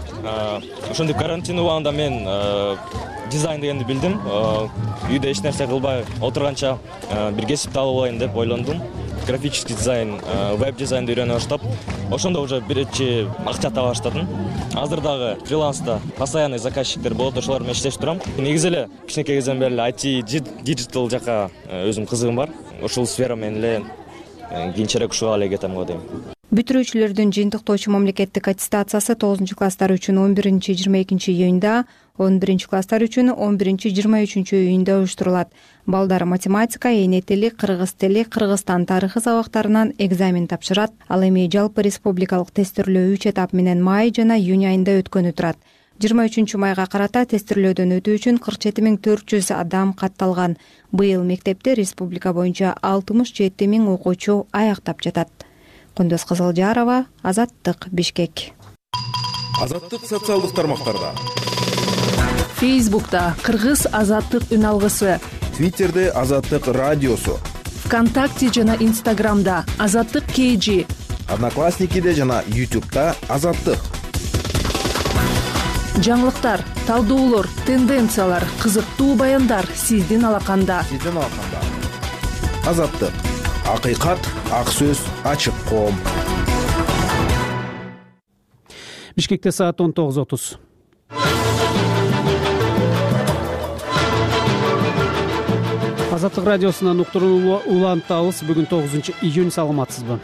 Ошондой карантин убагында мен дизайн дегенди билдим. Үйдө эч нерсе кылбай отурганча бир кесипти алып алайын деп ойлондум. Графический дизайн, веб-дизайнды үйрөнө баштап, ошондо уже биринчи акча таба баштадым. Азыр дагы фриланста постоянный заказчиктер болот, ошолор менен иштешип турам. Негизи эле кичинекей кезден бери IT, диджитал жака өзүм кызыгым бар. Ошол сфера менен эле кийинчерээк ушуга эле кетем го дейм. Бүтүрүүчүлөрдүн жыйынтыктоочу мамлекеттик аттестациясы 9-класстар үчүн 11-22 июнда, 11-класстар үчүн 11-23 июнда уюштурулат. Балдар математика, эне тили, кыргыз тили, Кыргызстан тарыхы сабактарынан экзамен тапшырат. Ал эми жалпы республикалык тестирлөө 3 этап менен май жана июнь айында өткөнү турат. 23 майга карата тестирлөөдөн өтүү үчүн 47.400 адам катталган. Быйыл мектепте республика боюнча 67.000 окуучу аяктап жатат. Кундуз Кызылжарова, Азаттык, Бишкек. Азаттык социалдык тармактарда. Фейсбукта Кыргыз Азаттык үн алгысы. Твиттерде Азаттык радиосу. ВКонтакте жана Инстаграмда Азаттык KG. Одноклассникиде жана YouTube'да Азаттык. Жаңылыктар, талдоолор, тенденциялар, кызыктуу баяндар сиздин алаканда. Азаттык. Акыйкат, ак сөз, ачык коом. Бишкекте саат 19:30. Азаттык радиосунан уктурууну улантабыз. Бүгүн 9-июнь, саламатсызбы?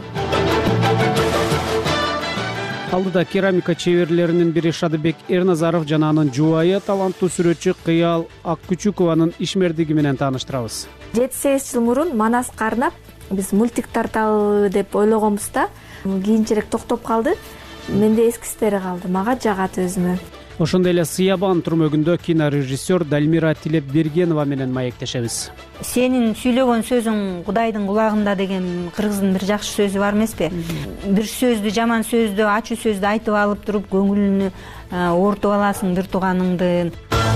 Алдыда керамика чеберлеринин бири Шадыбек Эрназаров жана анын жубайы таланттуу сүрөтчү Кыял Аккүчүкованын ишмердиги менен тааныштырабыз. 7-8 жыл мурун Манаска арнап биз мультик тарталы деп ойлогонбуз да. Кийинчерээк токтоп калды. Менде эскистери калды. Мага жагат өзүмө. Ошондой эле Сыябан түрмөгүндө кинорежиссер Дальмира Тилепбергенова менен маектешебиз. Сенин сүйлөгөн сөзүң Кудайдын кулагында деген кыргыздын бир жакшы сөзү бар эмеспи? Бир сөздү, жаман сөздү, ачуу сөздү айтып алып туруп көңүлүнү оортуп аласың бир тууганыңды.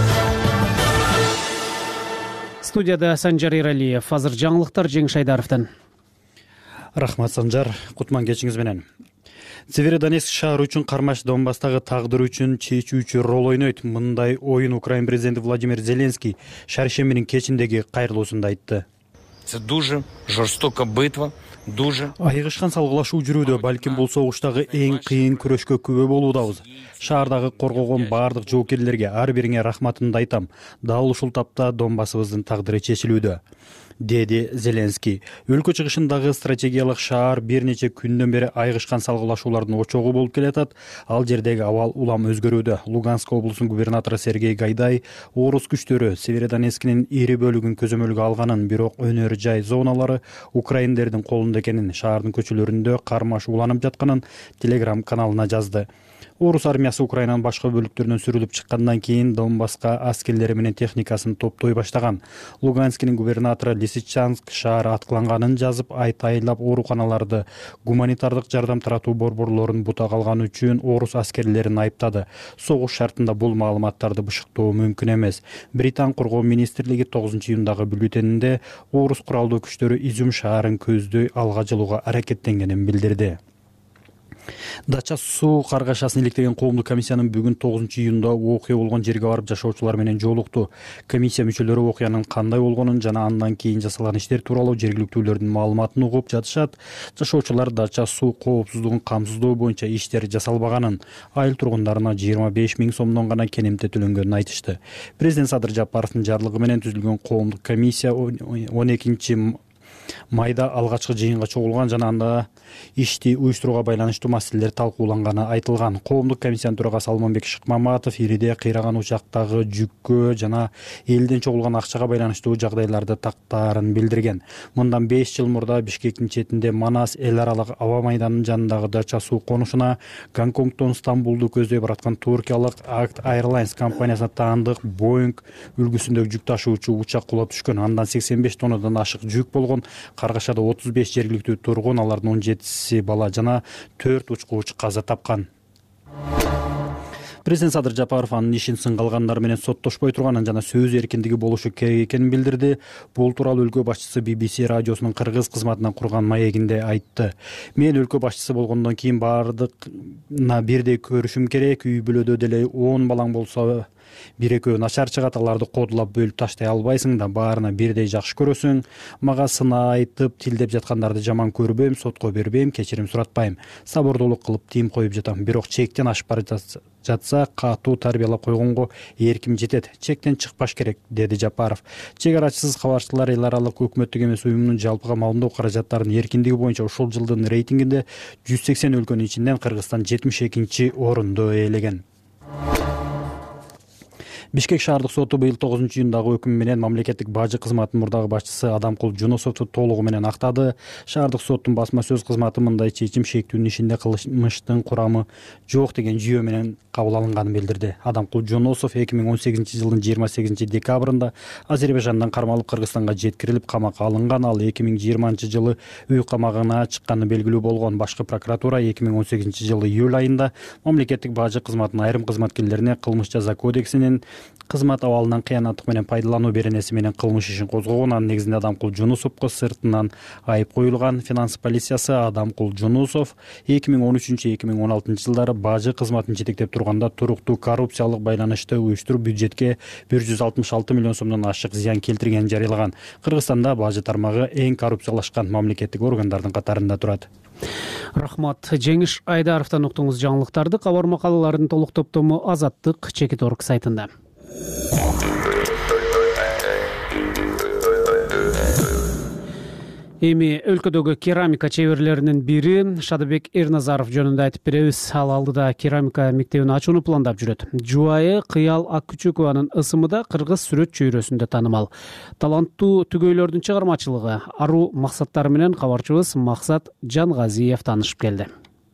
Студияда Санжар Иралиев. Азыр жаңылыктар Жеңиш Айдаровдон. Рахмат Санжар, кутман кечиңиз менен. Северодонецк шаар үчүн Кармаш Донбасстагы тагдыр үчүн чечүүчү рол ойнойт. Мындай оюн Украин президенти Владимир Зеленский шаршембинин кечиндеги кайрылуусунда айтты. Это дуже жорстока битва, дуже. Айыгышкан салгылашуу жүрүүдө, балким бул согуштагы эң кыйын күрөшкө күбө болуудабыз. Шаардагы коргогон бардык жоокерлерге ар бириңе рахматымды айтам. Дал ушул тапта Донбассыбыздын тагдыры чечилүүдө, деди Зеленский. Өлкө чыгышындагы стратегиялык шаар бир нече күндөн бери айыгышкан салгылашуулардын очогу болуп келатат. Ал жердеги абал улам өзгөрүүдө. Луганск облусунун губернатору Сергей Гайдай орус күчтөрү Северодонецктин ири бөлүгүн көзөмөлгө алганын, бирок өнөр жай зоналары украиндердин колунда экенин, шаардын көчөлөрүндө кармаш уланып жатканын Telegram каналына жазды. Орус армиясы Украинанын башка бөлүктөрүнөн сүрүлүп чыккандан кийин Донбасска аскерлери менен техникасын топтой баштаган. Луганскинин губернатору Лисичанск шаары аткыланганын жазып, айтайлап ооруканаларды, гуманитардык жардам таратуу борборлорун бута калган үчүн орус аскерлерин айыптады. Согуш шартында бул маалыматтарды бышыктоо мүмкүн эмес. Британ коргоо министрлиги 9-июндагы бюллетенинде орус куралдуу күчтөрү Изюм шаарын көздөй алга жылууга аракеттенгенин билдирди. Дача суу каргашасын иликтеген коомдук комиссиянын бүгүн 9-июнда окуя болгон жерге барып жашоочулар менен жолукту. Комиссия мүчөлөрү окуянын кандай болгонун жана андан кийин жасалган иштер тууралуу жергиликтүүлөрдүн маалыматын угуп жатышат. Жашоочулар дача суу коопсуздугун камсыздоо боюнча иштер жасалбаганын, айыл тургундарына 25 000 сомдон гана кенемте төлөнгөнүн айтышты. Президент Садыр Жапаровдун жарлыгы менен түзүлгөн коомдук комиссия 12 майда алгачкы жыйынга чогулган жана анда ишти уюштурууга байланыштуу маселелер талкууланганы айтылган. Коомдук комиссиянын төрагасы Алмамбек Шыкмаматов ириде кыйраган учактагы жүккө жана элден чогулган акчага байланыштуу жагдайларды тактаарын билдирген. Мындан 5 жыл мурда Бишкектин четинде Манас эл аралык аба майданынын жанындагы дача суу конушуна Гонконгдон Стамбулду көздөй бараткан туркиялык Act Airlines компаниясына таандык Boeing үлгүсүндөгү жүк ташуучу учак кулап түшкөн. Андан 85 тоннадан ашык жүк болгон. Каргашада 35 жергиликтүү тургун, алардын 17си бала жана 4 учкуучу каза тапкан. Президент Садыр Жапаров анын ишин сынгалгандар менен соттошпой турганын жана сөз эркиндиги болушу керек экенин билдирди. Бул тууралуу өлкө башчысы BBC радиосунун кыргыз кызматынан курган маегинде айтты. Мен өлкө башчысы болгондон кийин бардыгына бирдей көрүшүм керек. Үй бүлөдө деле 10 балаң болсо бир-экөө начар чыгат, аларды кодулап бөлүп таштай албайсың да, баарына бирдей жакшы көрөсүң. Мага сына айтып, тилдеп жаткандарды жаман көрбөйм, сотко бербейм, кечирим суратпайм. Сабырдуулук кылып тим коюп жатам. Бирок чектен ашып бара жатса катуу тарбиялап койгонго эрким жетет, чектен чыкпаш керек, деди Жапаров. Чек арачысыз кабарчылар эл аралык өкмөттүк эмес уюмунун жалпыга малымдоо каражаттарынын эркиндиги боюнча ушул жылдын рейтингинде 180 өлкөнүн ичинен Кыргызстан 72-орунду ээлеген. Бишкек шаардык соту быйыл 9-июндагы өкүмү менен мамлекеттик бажы кызматынын мурдагы башчысы Адамкул Жунусовду толугу менен актады. Шаардык соттун басма сөз кызматы мындай чечим шектүүнүн ишинде кылмыштын курамы жок деген жүйө менен кабыл алынганын билдирди. Адамкул Жунусов 2018-жылдын 28-декабрында Азербайжандан кармалып Кыргызстанга жеткирилип камакка алынган. Ал 2020-жылы үй камагына чыкканы белгилүү болгон. Башкы прокуратура 2018-жылы июль айында мамлекеттик бажы кызматынын айрым кызматкерлерине кылмыш жаза кодексинин кызмат абалынан кыянаттык менен пайдалануу беренеси менен кылмыш ишин козгогон. Анын негизинде Адамкул Жунусовго сыртынан айып коюлган. Финанс полициясы Адамкул Жунусов 2013-2016 жылдары бажы кызматын жетектеп турганда туруктуу коррупциялык байланышты уюштуруп бюджетке 166 миллион сомдон ашык зыян келтиргенин жарыялаган. Кыргызстанда бажы тармагы эң коррупциялашкан мамлекеттик органдардын катарында турат. Рахмат. Жеңиш Айдаровдон уктуңуз жаңылыктарды. Кабар макалаларынын толук топтому Азаттык Чекит.org сайтында. Эми өлкөдөгү керамика чеберлеринин бири Шадыбек Эрназаров жөнүндө айтып беребиз. Ал алдыда керамика мектебин ачууну пландап жүрөт. Жубайы Кыял Аккүчөкованын ысымы да кыргыз сүрөт чөйрөсүндө таанымал. Таланттуу түгөйлөрдүн чыгармачылыгы, аруу максаттары менен кабарчыбыз Максат Жангазиев таанышып келди.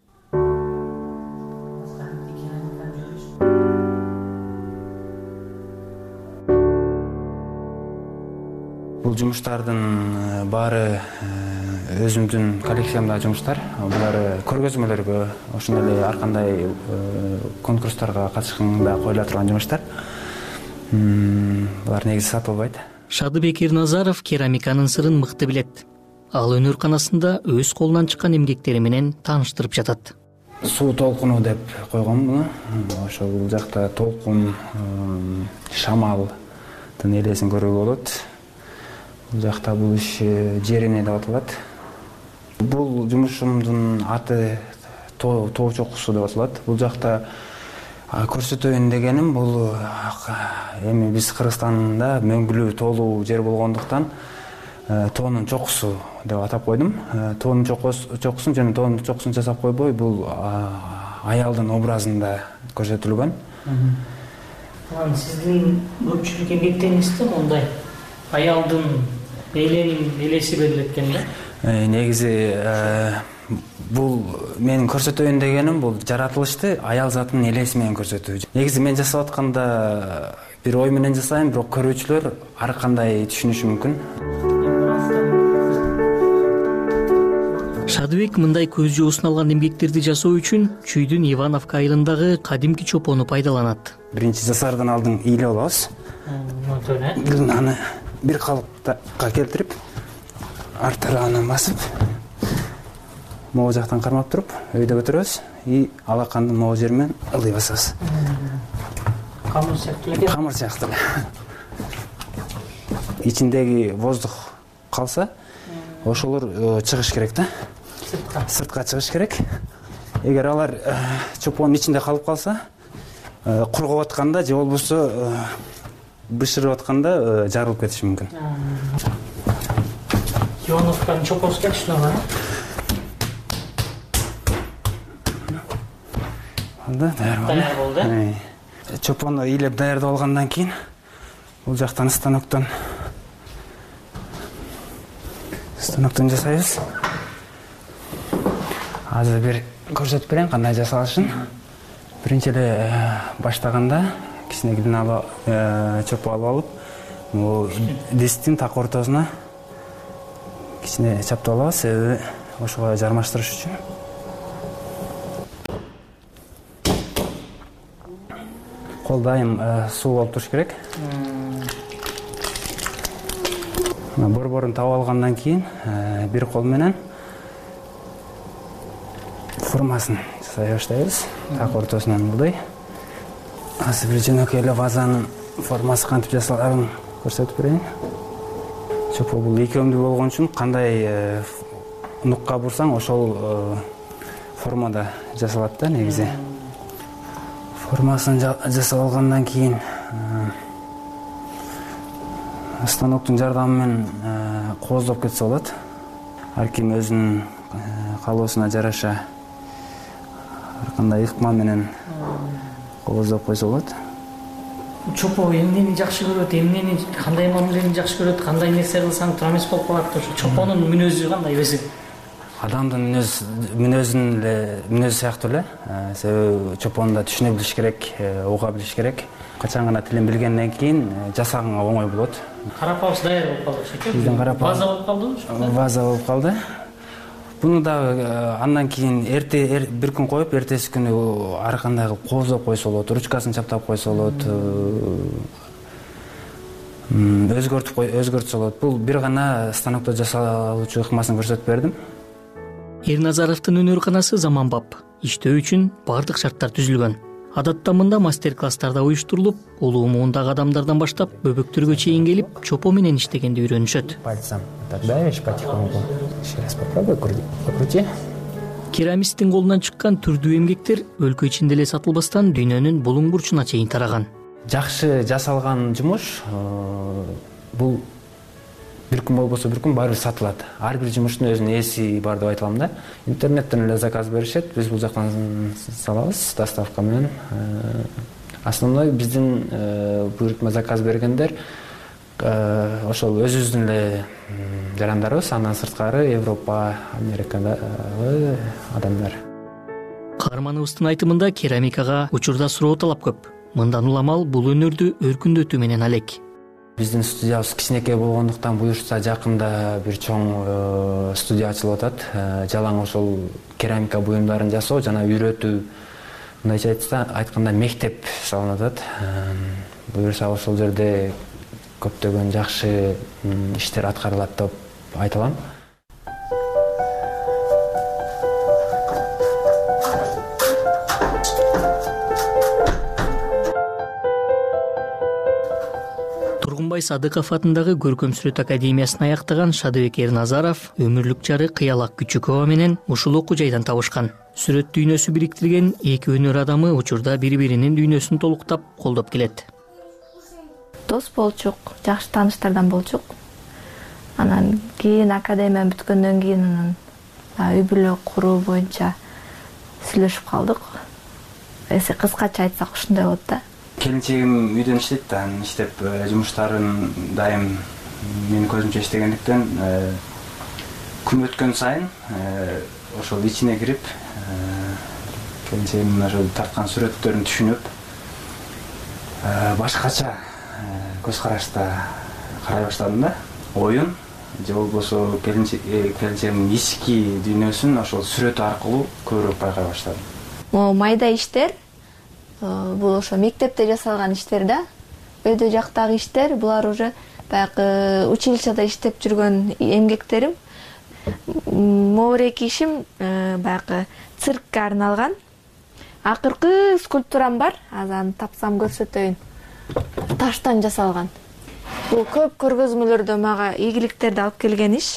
Бул жумуштардын баары өзүмдүн коллекциямдагы жумуштар. Булар көргөзмөлөргө, ошондой эле ар кандай конкурстарга катышканда коюла турган жумуштар. Булар негизи сатылбайт. Шадыбек Эрназаров керамиканын сырын мыкты билет. Ал өнөр-канасында өз колунан чыккан эмгектери менен тааныштырып жатат. Суу толкуну деп койгом буну. Ошол бул жакта толкун, шамалдын элесин көрүүгө болот. Бул жакта бул иш жерине деп аталат. Бул жумушумдун аты тоо чокусу деп аталат. Бул жакта көрсөтөйүн дегеним, бул эми биз Кыргызстанда мөңгүлүү тоолуу жер болгондуктан тоонун чокусу деп атап койдум. Тоонун чокусун жана тоонун чокусун жасап койбой, бул аялдын образында көрсөтүлгөн. Сиздин көпчүлүк эмгектериңизде мындай аялдын элеси берилет экен да? Негизи бул менин көрсөтөйүн дегеним, бул жаратылышты аял затынын элеси менен көрсөтүү. Негизи мен жасап атканда бир ой менен жасайм, бирок көрүүчүлөр ар кандай түшүнүшү мүмкүн. Шадыбек мындай көз жоосун алган эмгектерди жасоо үчүн Чүйдүн Ивановка айылындагы кадимки чопону пайдаланат. Биринчи жасаардан алдын ийлеп алабыз. Аны бир калыпка келтирип, арт тарабынан басып, могу жактан кармап туруп, өйдө көтөрөбүз и алакандын могу жери менен ылый басабыз. Камыр сыяктуу экен. Камыр сыяктуу. Ичиндеги воздух калса, ошолор чыгыш керек да. Сыртка чыгыш керек. Эгер алар чопонун ичинде калып калса, кургап атканда же болбосо бышырып атканда жарылып кетиши мүмкүн. Ивановканын чопосу келишнеби? Даяр болду. Чопону ыйлеп даярдап алгандан кийин бул жактан станоктон жасайбыз. Азыр бир көрсөтүп берейин кандай жасалышын. Биринчи эле баштаганда кичине глиналы чопо алып алып, бул дисктин так ортосуна кичине чаптап алабыз, себеби ошого жармаштырыш үчүн. Кол дайым суу болуп туруш керек. Борборун таап алгандан кийин бир кол менен формасын жасай баштайбыз. Так ортосунан мындай. Азыр бир жөнөкөй эле вазанын формасы кантип жасалганын көрсөтүп берейин. Чопо бул экөөмдүү болгон үчүн кандай нукка бурсаң ошол формада жасалат да негизи. формасын жасап алгандан кийин станоктун жардамы менен кооздоп кетсе болот. Ар ким өзүнүн каалоосуна жараша ар кандай ыкма менен кооздоп койсо болот. Чопо эмнени жакшы көрөт, эмнени кандай мамилени жакшы көрөт, кандай нерсе кылсаң туура эмес болуп калат. Ошо чопонун мүнөзү кандай өзү? Адамдын мүнөзү сыяктуу эле. Себеби чопонду да түшүнө билиш керек, уга билиш керек. Качан гана тилин билгенден кийин жасаганга оңой болот. Карапабыз даяр болуп калды ошо. Биздин карапабыз база болуп калдыбы? База болуп калды. Буну да андан кийин бир күн коюп, эртеси күнү ар кандай кылып кооздоп койсо болот, ручкасын чаптап койсо болот, өзгөртсө болот. Бул бир гана станокто жасалуучу ыкмасын көрсөтүп бердим. Эрназаровдун өнөрканасы заманбап, иштөө үчүн бардык шарттар түзүлгөн. Адатта мында мастер-класстарда уюштурулуп, улуу муундагы адамдардан баштап бөбөктөргө чейин келип, чопо менен иштегенди үйрөнүшөт. Пальцем так давишь потихоньку. Еще раз попробуй покрути. Керамисттин колунан чыккан түрдүү эмгектер өлкө ичинде эле сатылбастан дүйнөнүн булуң бурчуна чейин тараган. Жакшы жасалган жумуш бул бир күн болбосо бир күн баары бир сатылат. Ар бир жумуштун өзүнүн ээси бар деп айта алам да. Интернеттен эле заказ беришет, биз бул жактан салабыз доставка менен. Основной биздин буйрутма заказ бергендер ошол өзүбүздүн эле жарандарыбыз, андан сырткары Европа, Америкадагы адамдар. Каарманыбыздын айтымында керамикага учурда суроо талап көп. Мындан уламал бул өнөрдү өркүндөтүү менен алек. Биздин студиябыз кичинекей болгондуктан буюрса жакында бир чоң студия ачылып атат. Жалаң ошол керамика буюмдарын жасоо жана үйрөтүү, мындайча айтканда мектеп салынып атат. Буюрса ошол жерде көптөгөн жакшы иштер аткарылат деп айта алам. Тургунбай Садыков атындагы Көркөм сүрөт академиясын аяктаган Шадыбек Эрназаров өмүрлүк жары Кыялак Күчүкова менен ушул окуу жайдан табышкан. Сүрөт дүйнөсү бириктирген эки өнөр адамы учурда бири-биринин дүйнөсүн толуктап, колдоп келет. Дос болчук, жакшы тааныштардан болчук. Анан кийин академия бүткөндөн кийин анан үй бүлө куруу боюнча сүйлөшүп калдык. Кыскача айтсак ушундай болот да. Келинчегим үйдөн иштейт да, иштеп жумуштарын дайым менин көзүмчө иштегендиктен күн өткөн сайын ошол ичине кирип келинчегимдин ошол тарткан сүрөттөрүн түшүнүп башкача көз карашта карай баштадым да. Оюн же болбосо келинчегимдин ички дүйнөсүн ошол сүрөт аркылуу көбүрөөк байкай баштадым. Могу майда иштер бул ошо мектепте жасалган иштер да. Өйдө жактагы иштер булар уже баягы училищеде иштеп жүргөн эмгектерим. Могу эки ишим баягы циркке арналган. Акыркы скульптурам бар, азыр аны тапсам көрсөтөйүн. Таштан жасалган. Бул көп көргөзмөлөрдө мага ийгиликтерди алып келген иш.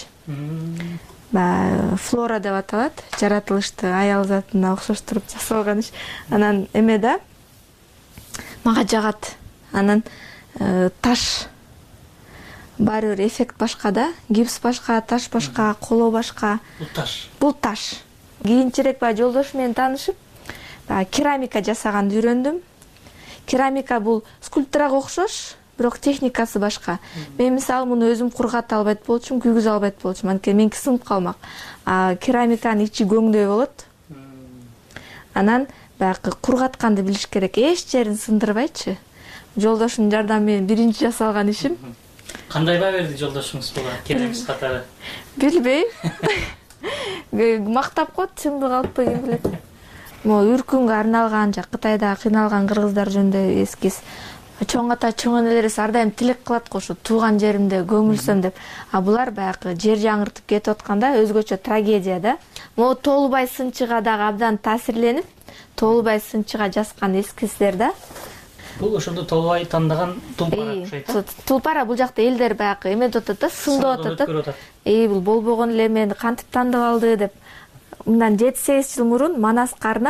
Флора деп аталат. Жаратылышты аял затына окшоштуруп жасалган иш. Анан эме да мага жагат. Анан таш баары бир эффект башка да. Гипс башка, таш башка, коло башка. Бул таш. Кийинчерээк жолдош менен таанышып, керамика жасаганды үйрөндүм. Керамика бул скульптурага окшош, бирок техникасы башка. Мен мисалы муну өзүм кургата албайт болчумун, күйгүзө албайт болчумун. Анткени меники сынып калмак. Керамиканын ичи көңдөй болот. Анан баягы кургатканды билиш керек. Эч жерин сындырбайчы. Жолдошумдун жардамы менен биринчи жасалган ишим. Кандай баа берди жолдошуңуз буга керамист катары? Билбейм. Мактап коет, чындык алып ким билет. Могу үркүнгө арналган, Кытайда кыйналган кыргыздар жөнүндө эскиз. Чоң ата, чоң энелерибиз ар дайым тилек кылат го, тууган жеримде көмүлсөм деп. Булар баягы жер жаңыртып кетип атканда өзгөчө трагедия да. Могу Толубай Сынчыга дагы абдан таасирленип, Толубай Сынчыга жазган эскиздер да. Бул ошондо Толубай тандаган тулпара окшойт. Тулпара бул жакта элдер баягы эме деп атат да, сындап атат. Бул болбогон эле мени кантип тандап алды деп. Мындан 7-8 жыл мурун Манаска арнап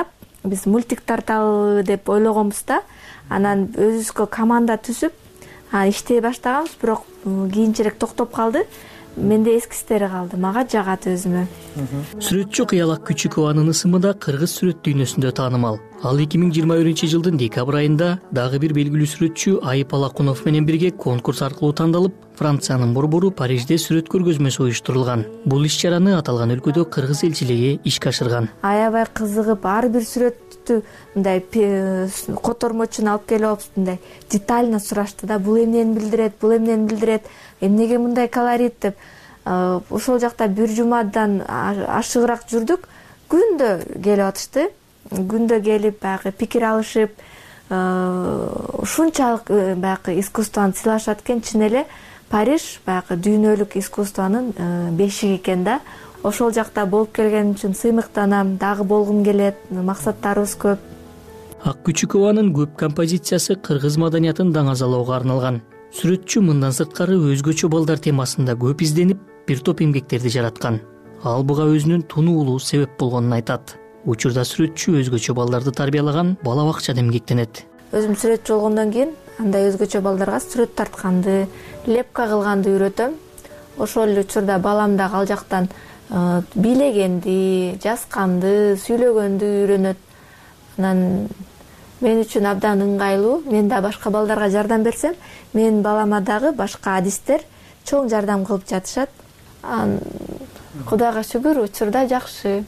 биз мультик тарталы деп ойлогонбуз да. Анан өзүбүзгө команда түзүп иштей баштаганбыз, бирок кийинчерээк токтоп калды. Менде эскистери калды, мага жагат өзүмө. Сүрөтчү Кыялак Күчүкованын ысымы да кыргыз сүрөт дүйнөсүндө таанымал. Ал 2021-жылдын декабрь айында дагы бир белгилүү сүрөтчү Айып Алакунов менен бирге конкурс аркылуу тандалып, Франциянын борбору Парижде сүрөт көргөзмөсү уюштурулган. Бул иш-чараны аталган өлкөдө кыргыз элчилиги ишке ашырган. Аябай кызыгып, ар бир сүрөттү мындай котормочун алып келип алып, мындай детально сурашты да, бул эмнени билдирет, эмнеге мындай колорит деп. Ошол жакта бир жумадан ашыгыраак жүрдүк. Күндө келип атышты. Күндө келип баягы пикир алышып, ушунчалык баягы искусствону сыйлашат экен. Чын эле Париж баягы дүйнөлүк искусствонун бешиги экен да. Ошол жакта болуп келгеним үчүн сыймыктанам, дагы болгум келет, максаттарыбыз көп. Ак Күчүкованын көп композициясы кыргыз маданиятын даңазалоого арналган. Сүрөтчү мындан сырткары өзгөчө балдар темасында көп изденип, бир топ эмгектерди жараткан. Ал буга өзүнүн тунуулуу себеп болгонун айтат. Учурда сүрөтчү өзгөчө балдарды тарбиялаган бала бакчада эмгектенет. Өзүм сүрөтчү болгондон кийин андай өзгөчө балдарга сүрөт тартканды, лепка кылганды үйрөтөм. Ошол эле учурда балам дагы ал жактан бийлегенди, жазганды, сүйлөгөндү үйрөнөт. Анан мен үчүн абдан ыңгайлуу. Мен да башка балдарга жардам берсем, менин балама дагы башка адистер чоң жардам кылып жатышат. Кудайга шүгүр, учурда жакшы.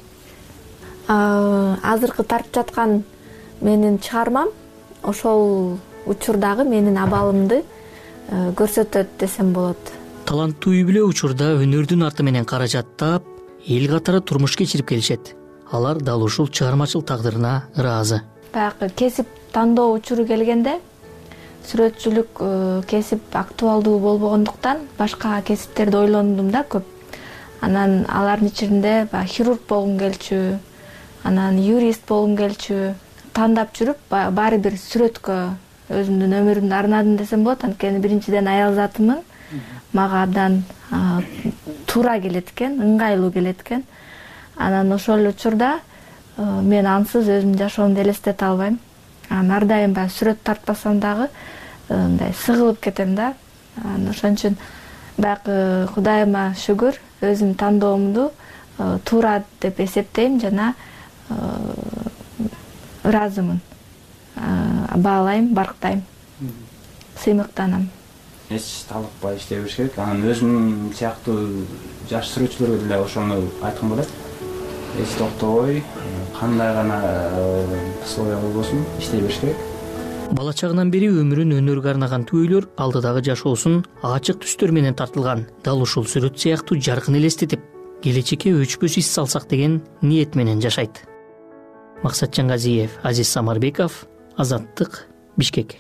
Азыркы тартып жаткан менин чыгармам ошол учурдагы менин абалымды көрсөтөт десем болот. Таланттуу үй-бүлө учурда өнөрдүн арты менен каражаттап, эл катары турмуш кечирип келишет. Алар дал ушул чыгармачыл тагдырына ыраазы. Баягы кесип тандоо учуру келгенде сүрөтчүлүк кесип актуалдуу болбогондуктан башка кесиптерди ойлондум да көп. Анан алардын ичинде хирург болгум келчү, анан юрист болгум келчү. Тандап жүрүп, баары бир сүрөткө өзүмдүн өмүрүмдү арнадым десем болот. Анткени биринчиден аял затымын. Мага абдан туура келет экен, ыңгайлуу келет экен. Анан ошол учурда мен ансыз өзүмдүн жашоомду элестете албайм. Ар дайым баягы сүрөт тартпасам дагы мындай сыгылып кетем да. Ошон үчүн баягы Кудайыма шүгүр, өзүмдүн тандоомду туура деп эсептейм жана ыраазымын. Баалайм, барктайм, сыймыктанам. Эч талыкпай иштей бериш керек. Анан өзүм сыяктуу жаш сүрөтчүлөргө деле ошону айткым келет. Эч токтобой, кандай гана условия болбосун иштей бериш керек. Бала чагынан бери өмүрүн өнөргө арнаган түбөлөр алдыдагы жашоосун ачык түстөр менен тартылган. Дал ушул сүрөт сыяктуу жаркын элестетип, келечекке өчпөс ис салсак деген ниет менен жашайт. Максатжан Газиев, Азиз Самарбеков, Азаттык, Бишкек.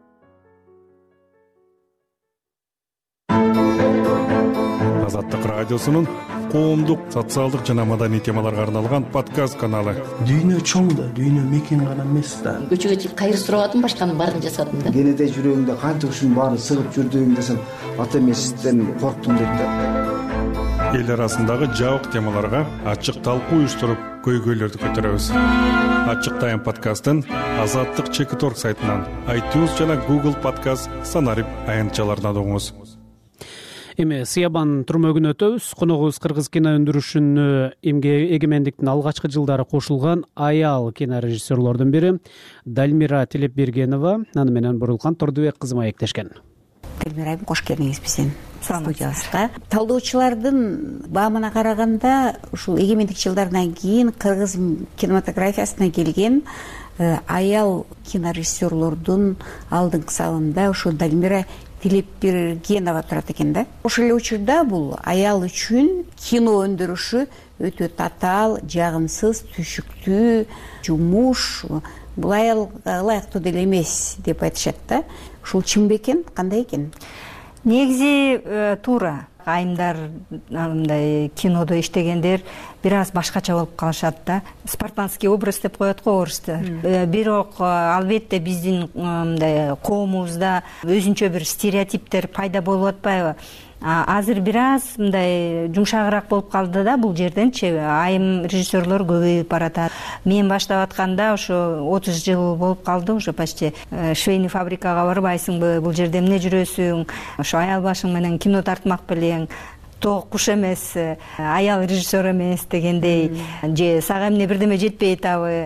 Азаттык радиосунун коомдук, социалдык жана маданий темаларга арналган подкаст каналы. Дүйнө чоң да, дүйнө мекен гана эмес да. Көчөгө чыгып кайыр сурабадым, башканын баарын жасадым да. Кенеде жүрөгүңдө канча ушунун баарын сыгып жүрдүң десем, ата эмесизден корктум дейт да. Эл арасындагы жабык темаларга ачык талкуу уюштуруп, көйгөйлөрдү көтөрөбүз. Ачык тайм подкастын Азаттык Чекиторг сайтынан, iTunes жана Google Podcast санарип аянтчаларынан угуңуз. Эми Сыябан түрмөгүнө өтөбүз. Коногубуз кыргыз кино өндүрүшүнө эгемендиктин алгачкы жылдары кошулган аял кинорежиссерлордун бири Дальмира Телепбергенова. Аны менен Бурулкан Тордубек кызы маектешкен. Дальмира айым, кош келдиңиз биздин студиябызга. Талдоочулардын баамына караганда, ушул эгемендик жылдардан кийин кыргыз кинематографиясына келген аял кинорежиссерлордун алдыңкы салында ушу Дальмира Телепбергенова турат экен да. Ошол эле учурда бул аял үчүн кино өндүрүшү өтө татаал, жагымсыз, түшүктүү жумуш. Бул аялга ылайыктуу деле эмес деп айтышат да. Ушул чын бекен, кандай экен? Негизи туура. Айымдар мындай кинодо иштегендер бир аз башкача болуп калышат да. Спартанский образ деп коет го орустар. Бирок албетте биздин мындай коомубузда өзүнчө бир стереотиптер пайда болуп атпайбы? азыр бир аз мындай жумшагыраак болуп калды да бул жерденчи айым режиссерлор көбөйүп баратат. Мен баштап атканда ошо 30 жыл болуп калды, ошо почти швейный фабрикага барбайсыңбы, бул жерде эмне жүрөсүң, ошо аял башың менен кино тартмак белең, тоок куш эмес, аял режиссер эмес дегендей, же сага эмне бирдеме жетпей атабы,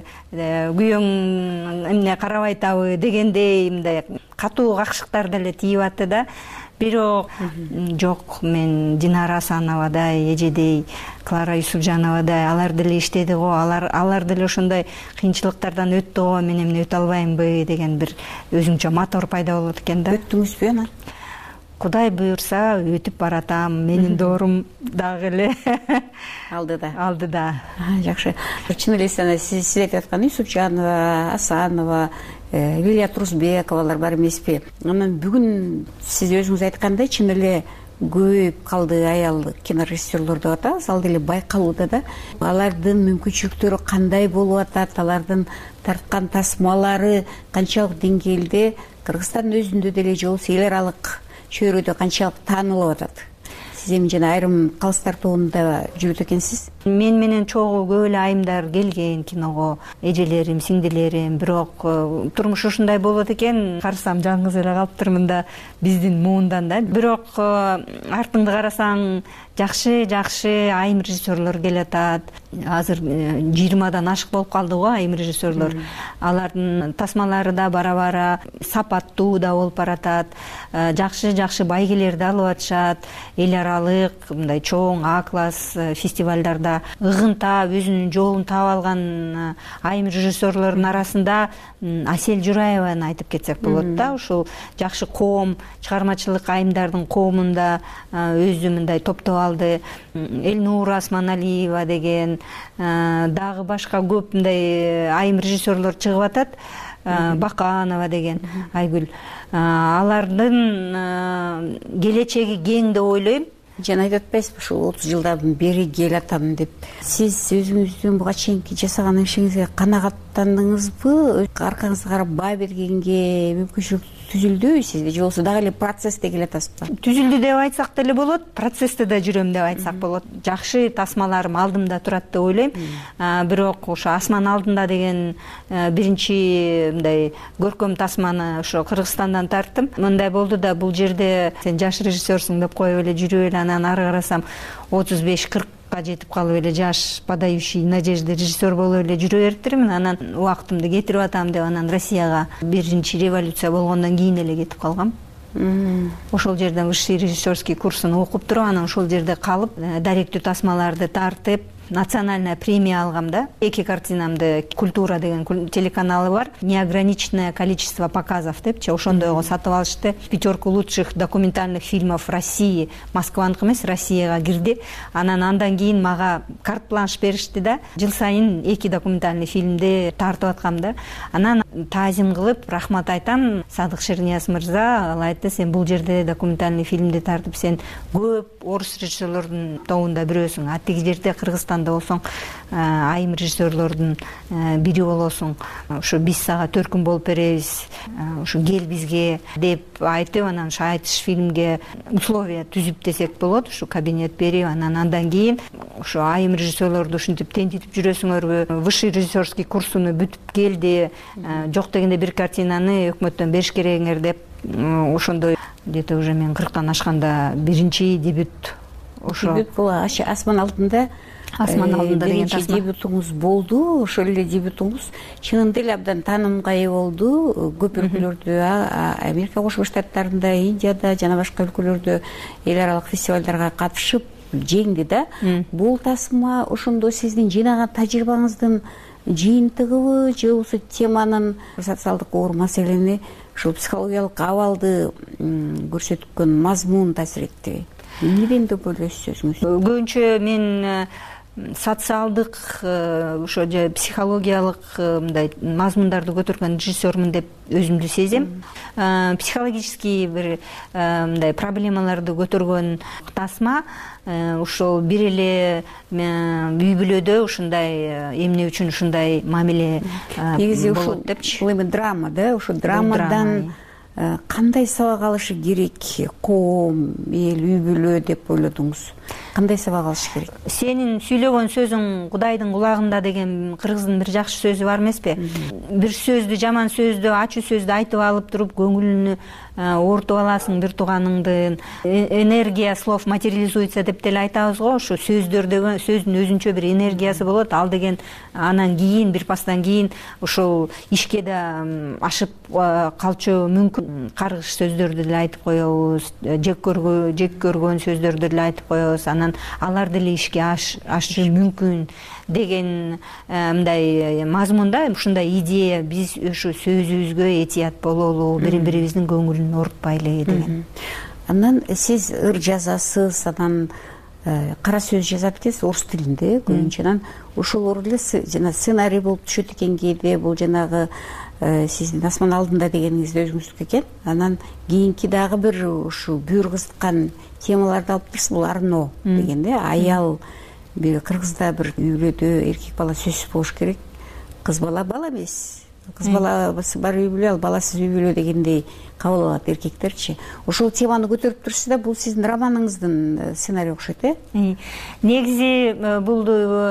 күйөөң эмне карабай атабы дегендей мындай катуу какшыктар деле тийип атты да. Бирок жок, мен Динара Асановадай, эжедей, Клара Юсупжановадай алар деле иштеди го, алар деле ошондой кыйынчылыктардан өттү го, мен эмне өтө албаймынбы деген бир өзүңчө мотор пайда болот экен да. Өттүңүзбү анан? Кудай буюрса өтүп баратам, менин доорум дагы эле алдыда. Жакшы. Чын эле сиз айтып аткан Юсупжанова, Асанова, Лилия Турузбековалар бар эмеспи? Анан бүгүн сиз өзүңүз айткандай чын эле көбөйүп калды аял кинорежиссерлор деп атабыз, ал деле байкалууда да. Алардын мүмкүнчүлүктөрү кандай болуп атат, алардын тарткан тасмалары канчалык деңгээлде Кыргызстандын өзүндө деле же болбосо эл аралык чөйрөдө канчалык таанылып атат? Сиз эми жана айрым калыстар тобунда жүрөт экенсиз. Мен менен чогуу көп эле айымдар келген киного, эжелерим, сиңдилерим, бирок турмуш ушундай болот экен, карасам жалгыз эле калыптырмын да биздин муундан да. Бирок артыңды карасаң жакшы айым режиссерлор келатат. Азыр 20дан ашык болуп калды го айым режиссерлор. Алардын тасмалары да бара-бара сапаттуу да болуп баратат. Жакшы байгелерди алып атышат. Эл аралык мындай чоң А-класс фестивалдарда ыгынтап өзүнүн жолун таап алган айым режиссерлордун арасында Асель Жураеваны айтып кетсек болот да. Ушул жакшы коом, чыгармачылык айымдардын коомунда өзү мындай топтоп алды. Элнура Осмоналиева деген дагы башка көп мындай айым режиссерлор чыгып атат. Баканова деген Айгүл. Алардын келечеги кең деп ойлойм. Жана айтып атпайсызбы, ушул 30 жылдан бери келатам деп. Сиз өзүңүздүн буга чейинки жасаган ишиңизге канагаттандыңызбы? Аркаңызга карап баа бергенге мүмкүнчүлүк түзүлдүбү сизге, же болбосо дагы эле процессте келатасызбы? Түзүлдү деп айтсак деле болот, процессте да жүрөм деп айтсак болот. Жакшы тасмаларым алдымда турат деп ойлойм. Бирок ошо Асман алдында деген биринчи мындай көркөм тасманы ошо Кыргызстандан тарттым. Мындай болду да, бул жерде сен жаш режиссерсуң деп коюп эле жүрүп эле анан ары карасам 35-40 жетип калып эле жаш подающий надежды режиссер болуп эле жүрө бериптирмин. Анан убактымды кетирип атам деп анан Россияга биринчи революция болгондон кийин эле кетип калгам. Ошол жерден высший режиссерский курсун окуп туруп анан ошол жерде калып, даректүү тасмаларды тартып, национальная премия алгам да. 2 картинамды Культура деген телеканалы бар. Неограниченное количество показов депчи, ошондойго сатып алышты. 5 лучших документальных фильмов России, Москваныкы эмес, Россияга кирди. Андан кийин мага карт-бланш беришти да. Жыл сайын 2 документальный фильмди тартып аткам да. Анан таазим кылып, рахмат айтам Садык Шернияз мырза. Ал айтты, сен бул жерде документальный фильмди тартып, сен көп орус режиссерлордун тобунда бирөөсүң. А тиги жерде Кыргызстанда болсоң, айым режиссерлордун бири болосуң. Ошо биз сага төркүн болуп беребиз. Ошо кел бизге деп айтып, анан ошо айтыш фильмге условия түзүп десек болот, ошо кабинет берип, андан кийин ошо айым режиссерлорду ушинтип тентитип жүрөсүңөрбү? Высший режиссерский курсуну бүтүп келди. Жок дегенде бир картинаны өкмөттөн бериш керегиңер деп, ошондой где-то уже мен 40тан ашканда биринчи дебют. Ошо дебют бул Асман алдында. Асман алдында деген тасма. Дебютуңуз болду, ошол эле дебютуңуз чынында эле абдан таанымга ээ болду. Көп өлкөлөрдө, Америка Кошмо Штаттарында, Индияда жана башка өлкөлөрдө эл аралык фестивалдарга катышып жеңди да. Бул тасма ошондо сиздин жыйнаган тажрыйбаңыздын жыйынтыгыбы, же болбосо теманын социалдык оор маселени, ушул психологиялык абалды көрсөткөн мазмун таасир эттиби? Эмнеден деп ойлойсуз өзүңүз? Көбүнчө мен социалдык, ошо же психологиялык мындай мазмундарды көтөргөн режиссермун деп өзүмдү сезем. Психологический бир мындай проблемаларды көтөргөн тасма, ошол бир эле үй бүлөдө ушундай эмне үчүн ушундай мамиле болот депчи. Бул эми драма да, ошо драмадан кандай сабак алышы керек коом, эл, үй бүлө деп ойлодуңуз? Кандай сабак алыш керек? Сенин сүйлөгөн сөзүң Кудайдын кулагында деген кыргыздын бир жакшы сөзү бар эмеспи? Бир сөздү, жаман сөздү, ачуу сөздү айтып алып туруп көңүлүнү оортуп аласың бир тууганыңдын. Энергия слов материализуется деп деле айтабыз го. Ошо сөздөр деген сөздүн өзүнчө бир энергиясы болот. Ал деген анан кийин бир пастан кийин ошол ишке да ашып калчу мүмкүн. Каргыш сөздөрдү деле айтып коебуз, жек көргөн сөздөрдү деле айтып коебуз. Анан алар деле ишке ашышы мүмкүн деген мындай мазмунда ушундай идея. Биз ушу сөзүбүзгө этият бололу, бири-бирибиздин көңүлүн оорутпайлы деген. Анан сиз ыр жазасыз, анан кара сөз жазат экенсиз орус тилинде көбүнчө. Анан ошолор эле жана сценарий болуп түшөт экен кээде. Бул жанагы сиздин асман алдында дегениңизде өзүңүздүкү экен. Анан кийинки дагы бир ушу бүйүр кызыткан темаларды алып келиңиз. Бул арно дегенде аял бир кыргызда бир үй бүлөдө эркек бала сөзсүз болуш керек. Кыз бала бала эмес. Кыз баласы бар үй бүлө, ал баласыз үй бүлө дегендей кабыл алат эркектерчи. Ошол теманы көтөрүп турсуз да, бул сиздин романыңыздын сценарий окшойт, Негизи бул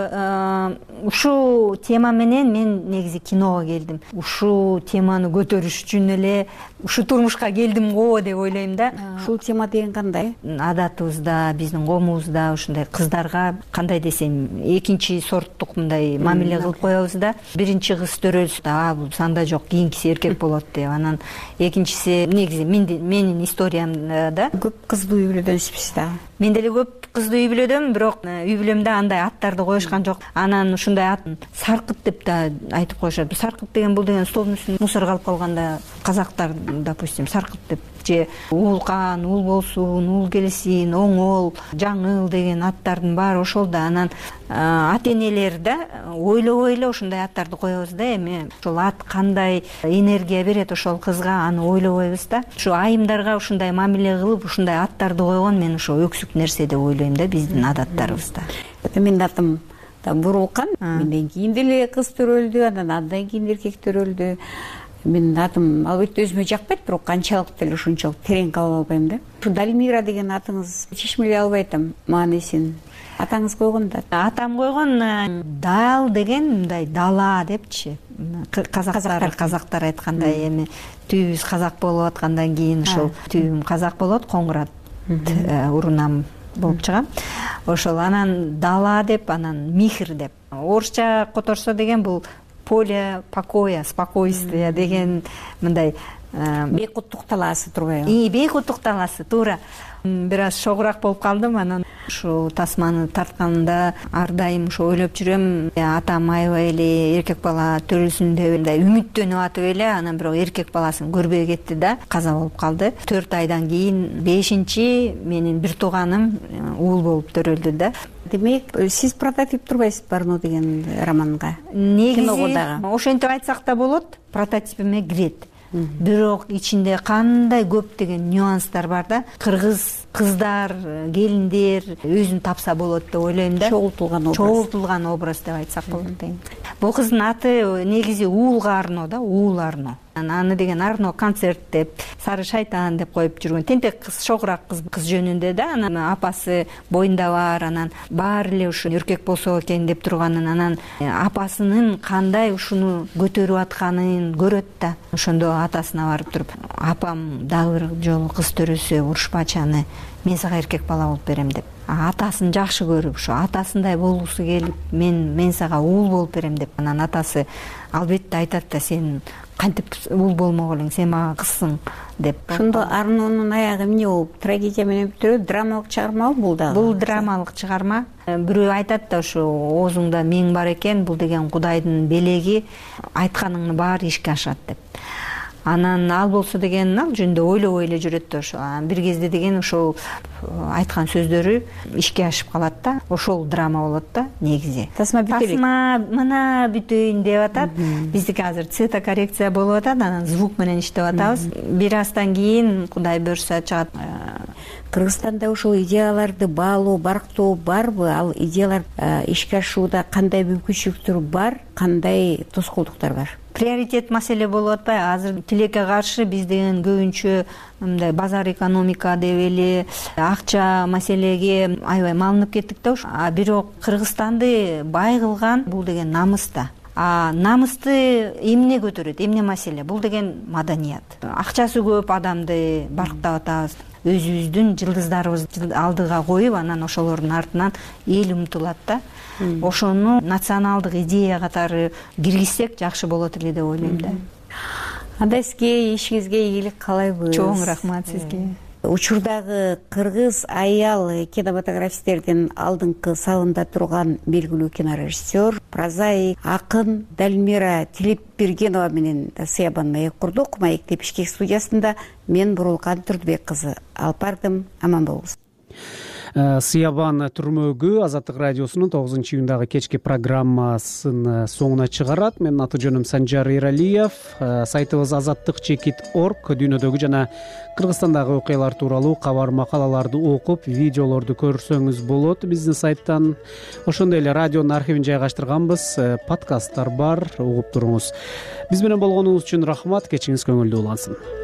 ушул тема менен мен негизи киного келдим. Ушул теманы көтөрүш үчүн эле ушу турмушка келдим го деп ойлойм да. Ушул тема деген кандай? Адатыбызда, биздин коомубузда ушундай кыздарга кандай десем, экинчи сорттук мындай мамиле кылып коебуз да. Биринчи кыз төрөлсө, бул санда жок, кийинкиси эркек болот деп. Анан экинчиси негизи менин историямда көп кыздуу үй бүлөдөн өспүсүз да. Мен деле көп кыздуу үй бүлөдөн, бирок үй бүлөмдө андай аттарды коюшкан жок. Анан ушундай ат Саркыт деп да айтып коюшат. Саркыт деген бул деген столдун үстүндө мусор калып калганда казактар, допустим, Саркыт деп же Уулкан, Уул болсун, Уул келсин, Оңол, Жаңыл деген аттардын баары ошол да. Анан ата энелер да ойлобой эле ушундай аттарды коебуз да. Эми ошол ат кандай энергия берет ошол кызга, аны ойлобойбуз да. Ушу айымдарга ушундай мамиле кылып, ушундай аттарды койгон мен ошо өксүк нерсе деп ойлойм да, биздин адаттарыбызда. Менин атым Бурулкан, менден кийин деле кыз төрөлдү, андан кийин эркек төрөлдү. Менин атым албетте өзүмө жакпайт, бирок канчалык деле ушунчалык терең кабыл албайм да. Ушу Далмира деген атыңыз чечмелей албай атам. Маанисин атаңыз койгон да. Атам койгон дал деген мындай дала депчи. Казактар айткандай, эми түйүбүз казак болуп аткандан кийин ошол түйүм казак болот, Коңгурат урунам болуп чыгам. Ошол анан дала деп, анан михр деп. Орусча которсо деген бул поле покоя, спокойствия деген мындай бейкуттук талаасы турбайбы? Бейкуттук талаасы, туура. Бир аз шогураак болуп калдым, анан ушу тасманы тартканда ар дайым ушу ойлоп жүрөм, атам аябай эле эркек бала төрөлсүн деп мындай үмүттөнүп атып эле, анан бирок эркек баласын көрбөй кетти да, каза болуп калды. 4 айдан кийин 5-чи менин бир тууганым уул болуп төрөлдү да. Демек, сиз прототип турбайсыз Барно деген романга? Негизи ошентип айтсак да болот, прототипиме кирет. Бирок ичинде кандай көп деген нюанстар бар да. Кыргыз кыздар, келиндер өзүн тапса болот деп ойлойм да. Чогултулган образ деп айтсак болот дейм. Бул кыздын аты негизи Уулга Арно да, Уул Арно. Аны деген Арно концерт деп, Сары шайтан деп коюп жүргөн. Тентек кыз, шогураак кыз жөнүндө да. Анан апасы боюнда бар, анан баары эле ушу эркек болсо экен деп турганын, анан апасынын кандай ушуну көтөрүп атканын көрөт да. Ошондо атасына барып туруп, апам дагы бир жолу кыз төрөсө урушпачы, аны мен сага эркек бала болуп берем деп. Атасын жакшы көрүп, ошо атасындай болгусу келип, мен сага уул болуп берем деп. Анан атасы албетте айтат да, сен кантип уул болмок элең, сен мага кызсың деп. Ошондо Арнонун аягы эмне болуп, трагедия менен бүтүрөт, драмалык чыгармабы бул дагы? Бул драмалык чыгарма. Бирөө айтат да, ушу оозуңда мең бар экен, бул деген Кудайдын белеги, айтканыңдын баары ишке ашат деп. Анан ал болсо деген ал жөнүндө ойлобой эле жүрөт да, ошо бир кезде деген ошол айткан сөздөрү ишке ашып калат да. Ошол драма болот да негизи. Тасма бүтөлүк. Тасма мына бүтөйүн деп атат. Биздики азыр цветокоррекция болуп атат, анан звук менен иштеп атабыз. Бир аздан кийин Кудай буйрса чыгат. Кыргызстанда ошол идеяларды баалоо, барктоо барбы? Ал идеялар ишке ашууда кандай мүмкүнчүлүктөр бар, кандай тоскоолдуктар бар? приоритет маселе болуп атпайбы? Азыр тилекке каршы биз деген көбүнчө мындай базар экономика деп эле акча маселеге аябай малынып кеттик да. Бирок Кыргызстанды бай кылган бул деген намыс да. Намысты эмне көтөрөт, эмне маселе? Бул деген маданият. Акчасы көп адамды барктап атабыз. Өзүбүздүн жылдыздарыбызды алдыга коюп, анан ошолордун артынан эл умтулат да. Ошону националдык идея катары киргизсек жакшы болот эле деп ойлойм да. Анда сизге ишиңизге ийгилик каалайбыз. Чоң рахмат сизге. Учурдагы кыргыз аял кинематографисттердин алдыңкы сабында турган белгилүү кинорежиссер, прозаик, акын Далмира Тилепбергенова менен Сиябан маек курдук. Маек Бишкек студиясында мен Бурулкан Турдубек кызы алып бардым. Аман болуңуз. Сиябан түрмөгү Азаттык радиосунун 9-июндагы кечки программасын соңуна чыгарат. Менин аты жөнүм Санжар Эралиев. Сайтыбыз azattik.org дүйнөдөгү жана Кыргызстандагы окуялар тууралуу кабар макалаларды окуп, видеолорду көрсөңүз болот биздин сайттан. Ошондой эле радионун архивин жайгаштырганбыз, подкасттар бар, угуп туруңуз. Биз менен болгонуңуз үчүн рахмат, кечиңиз көңүлдүү улансын.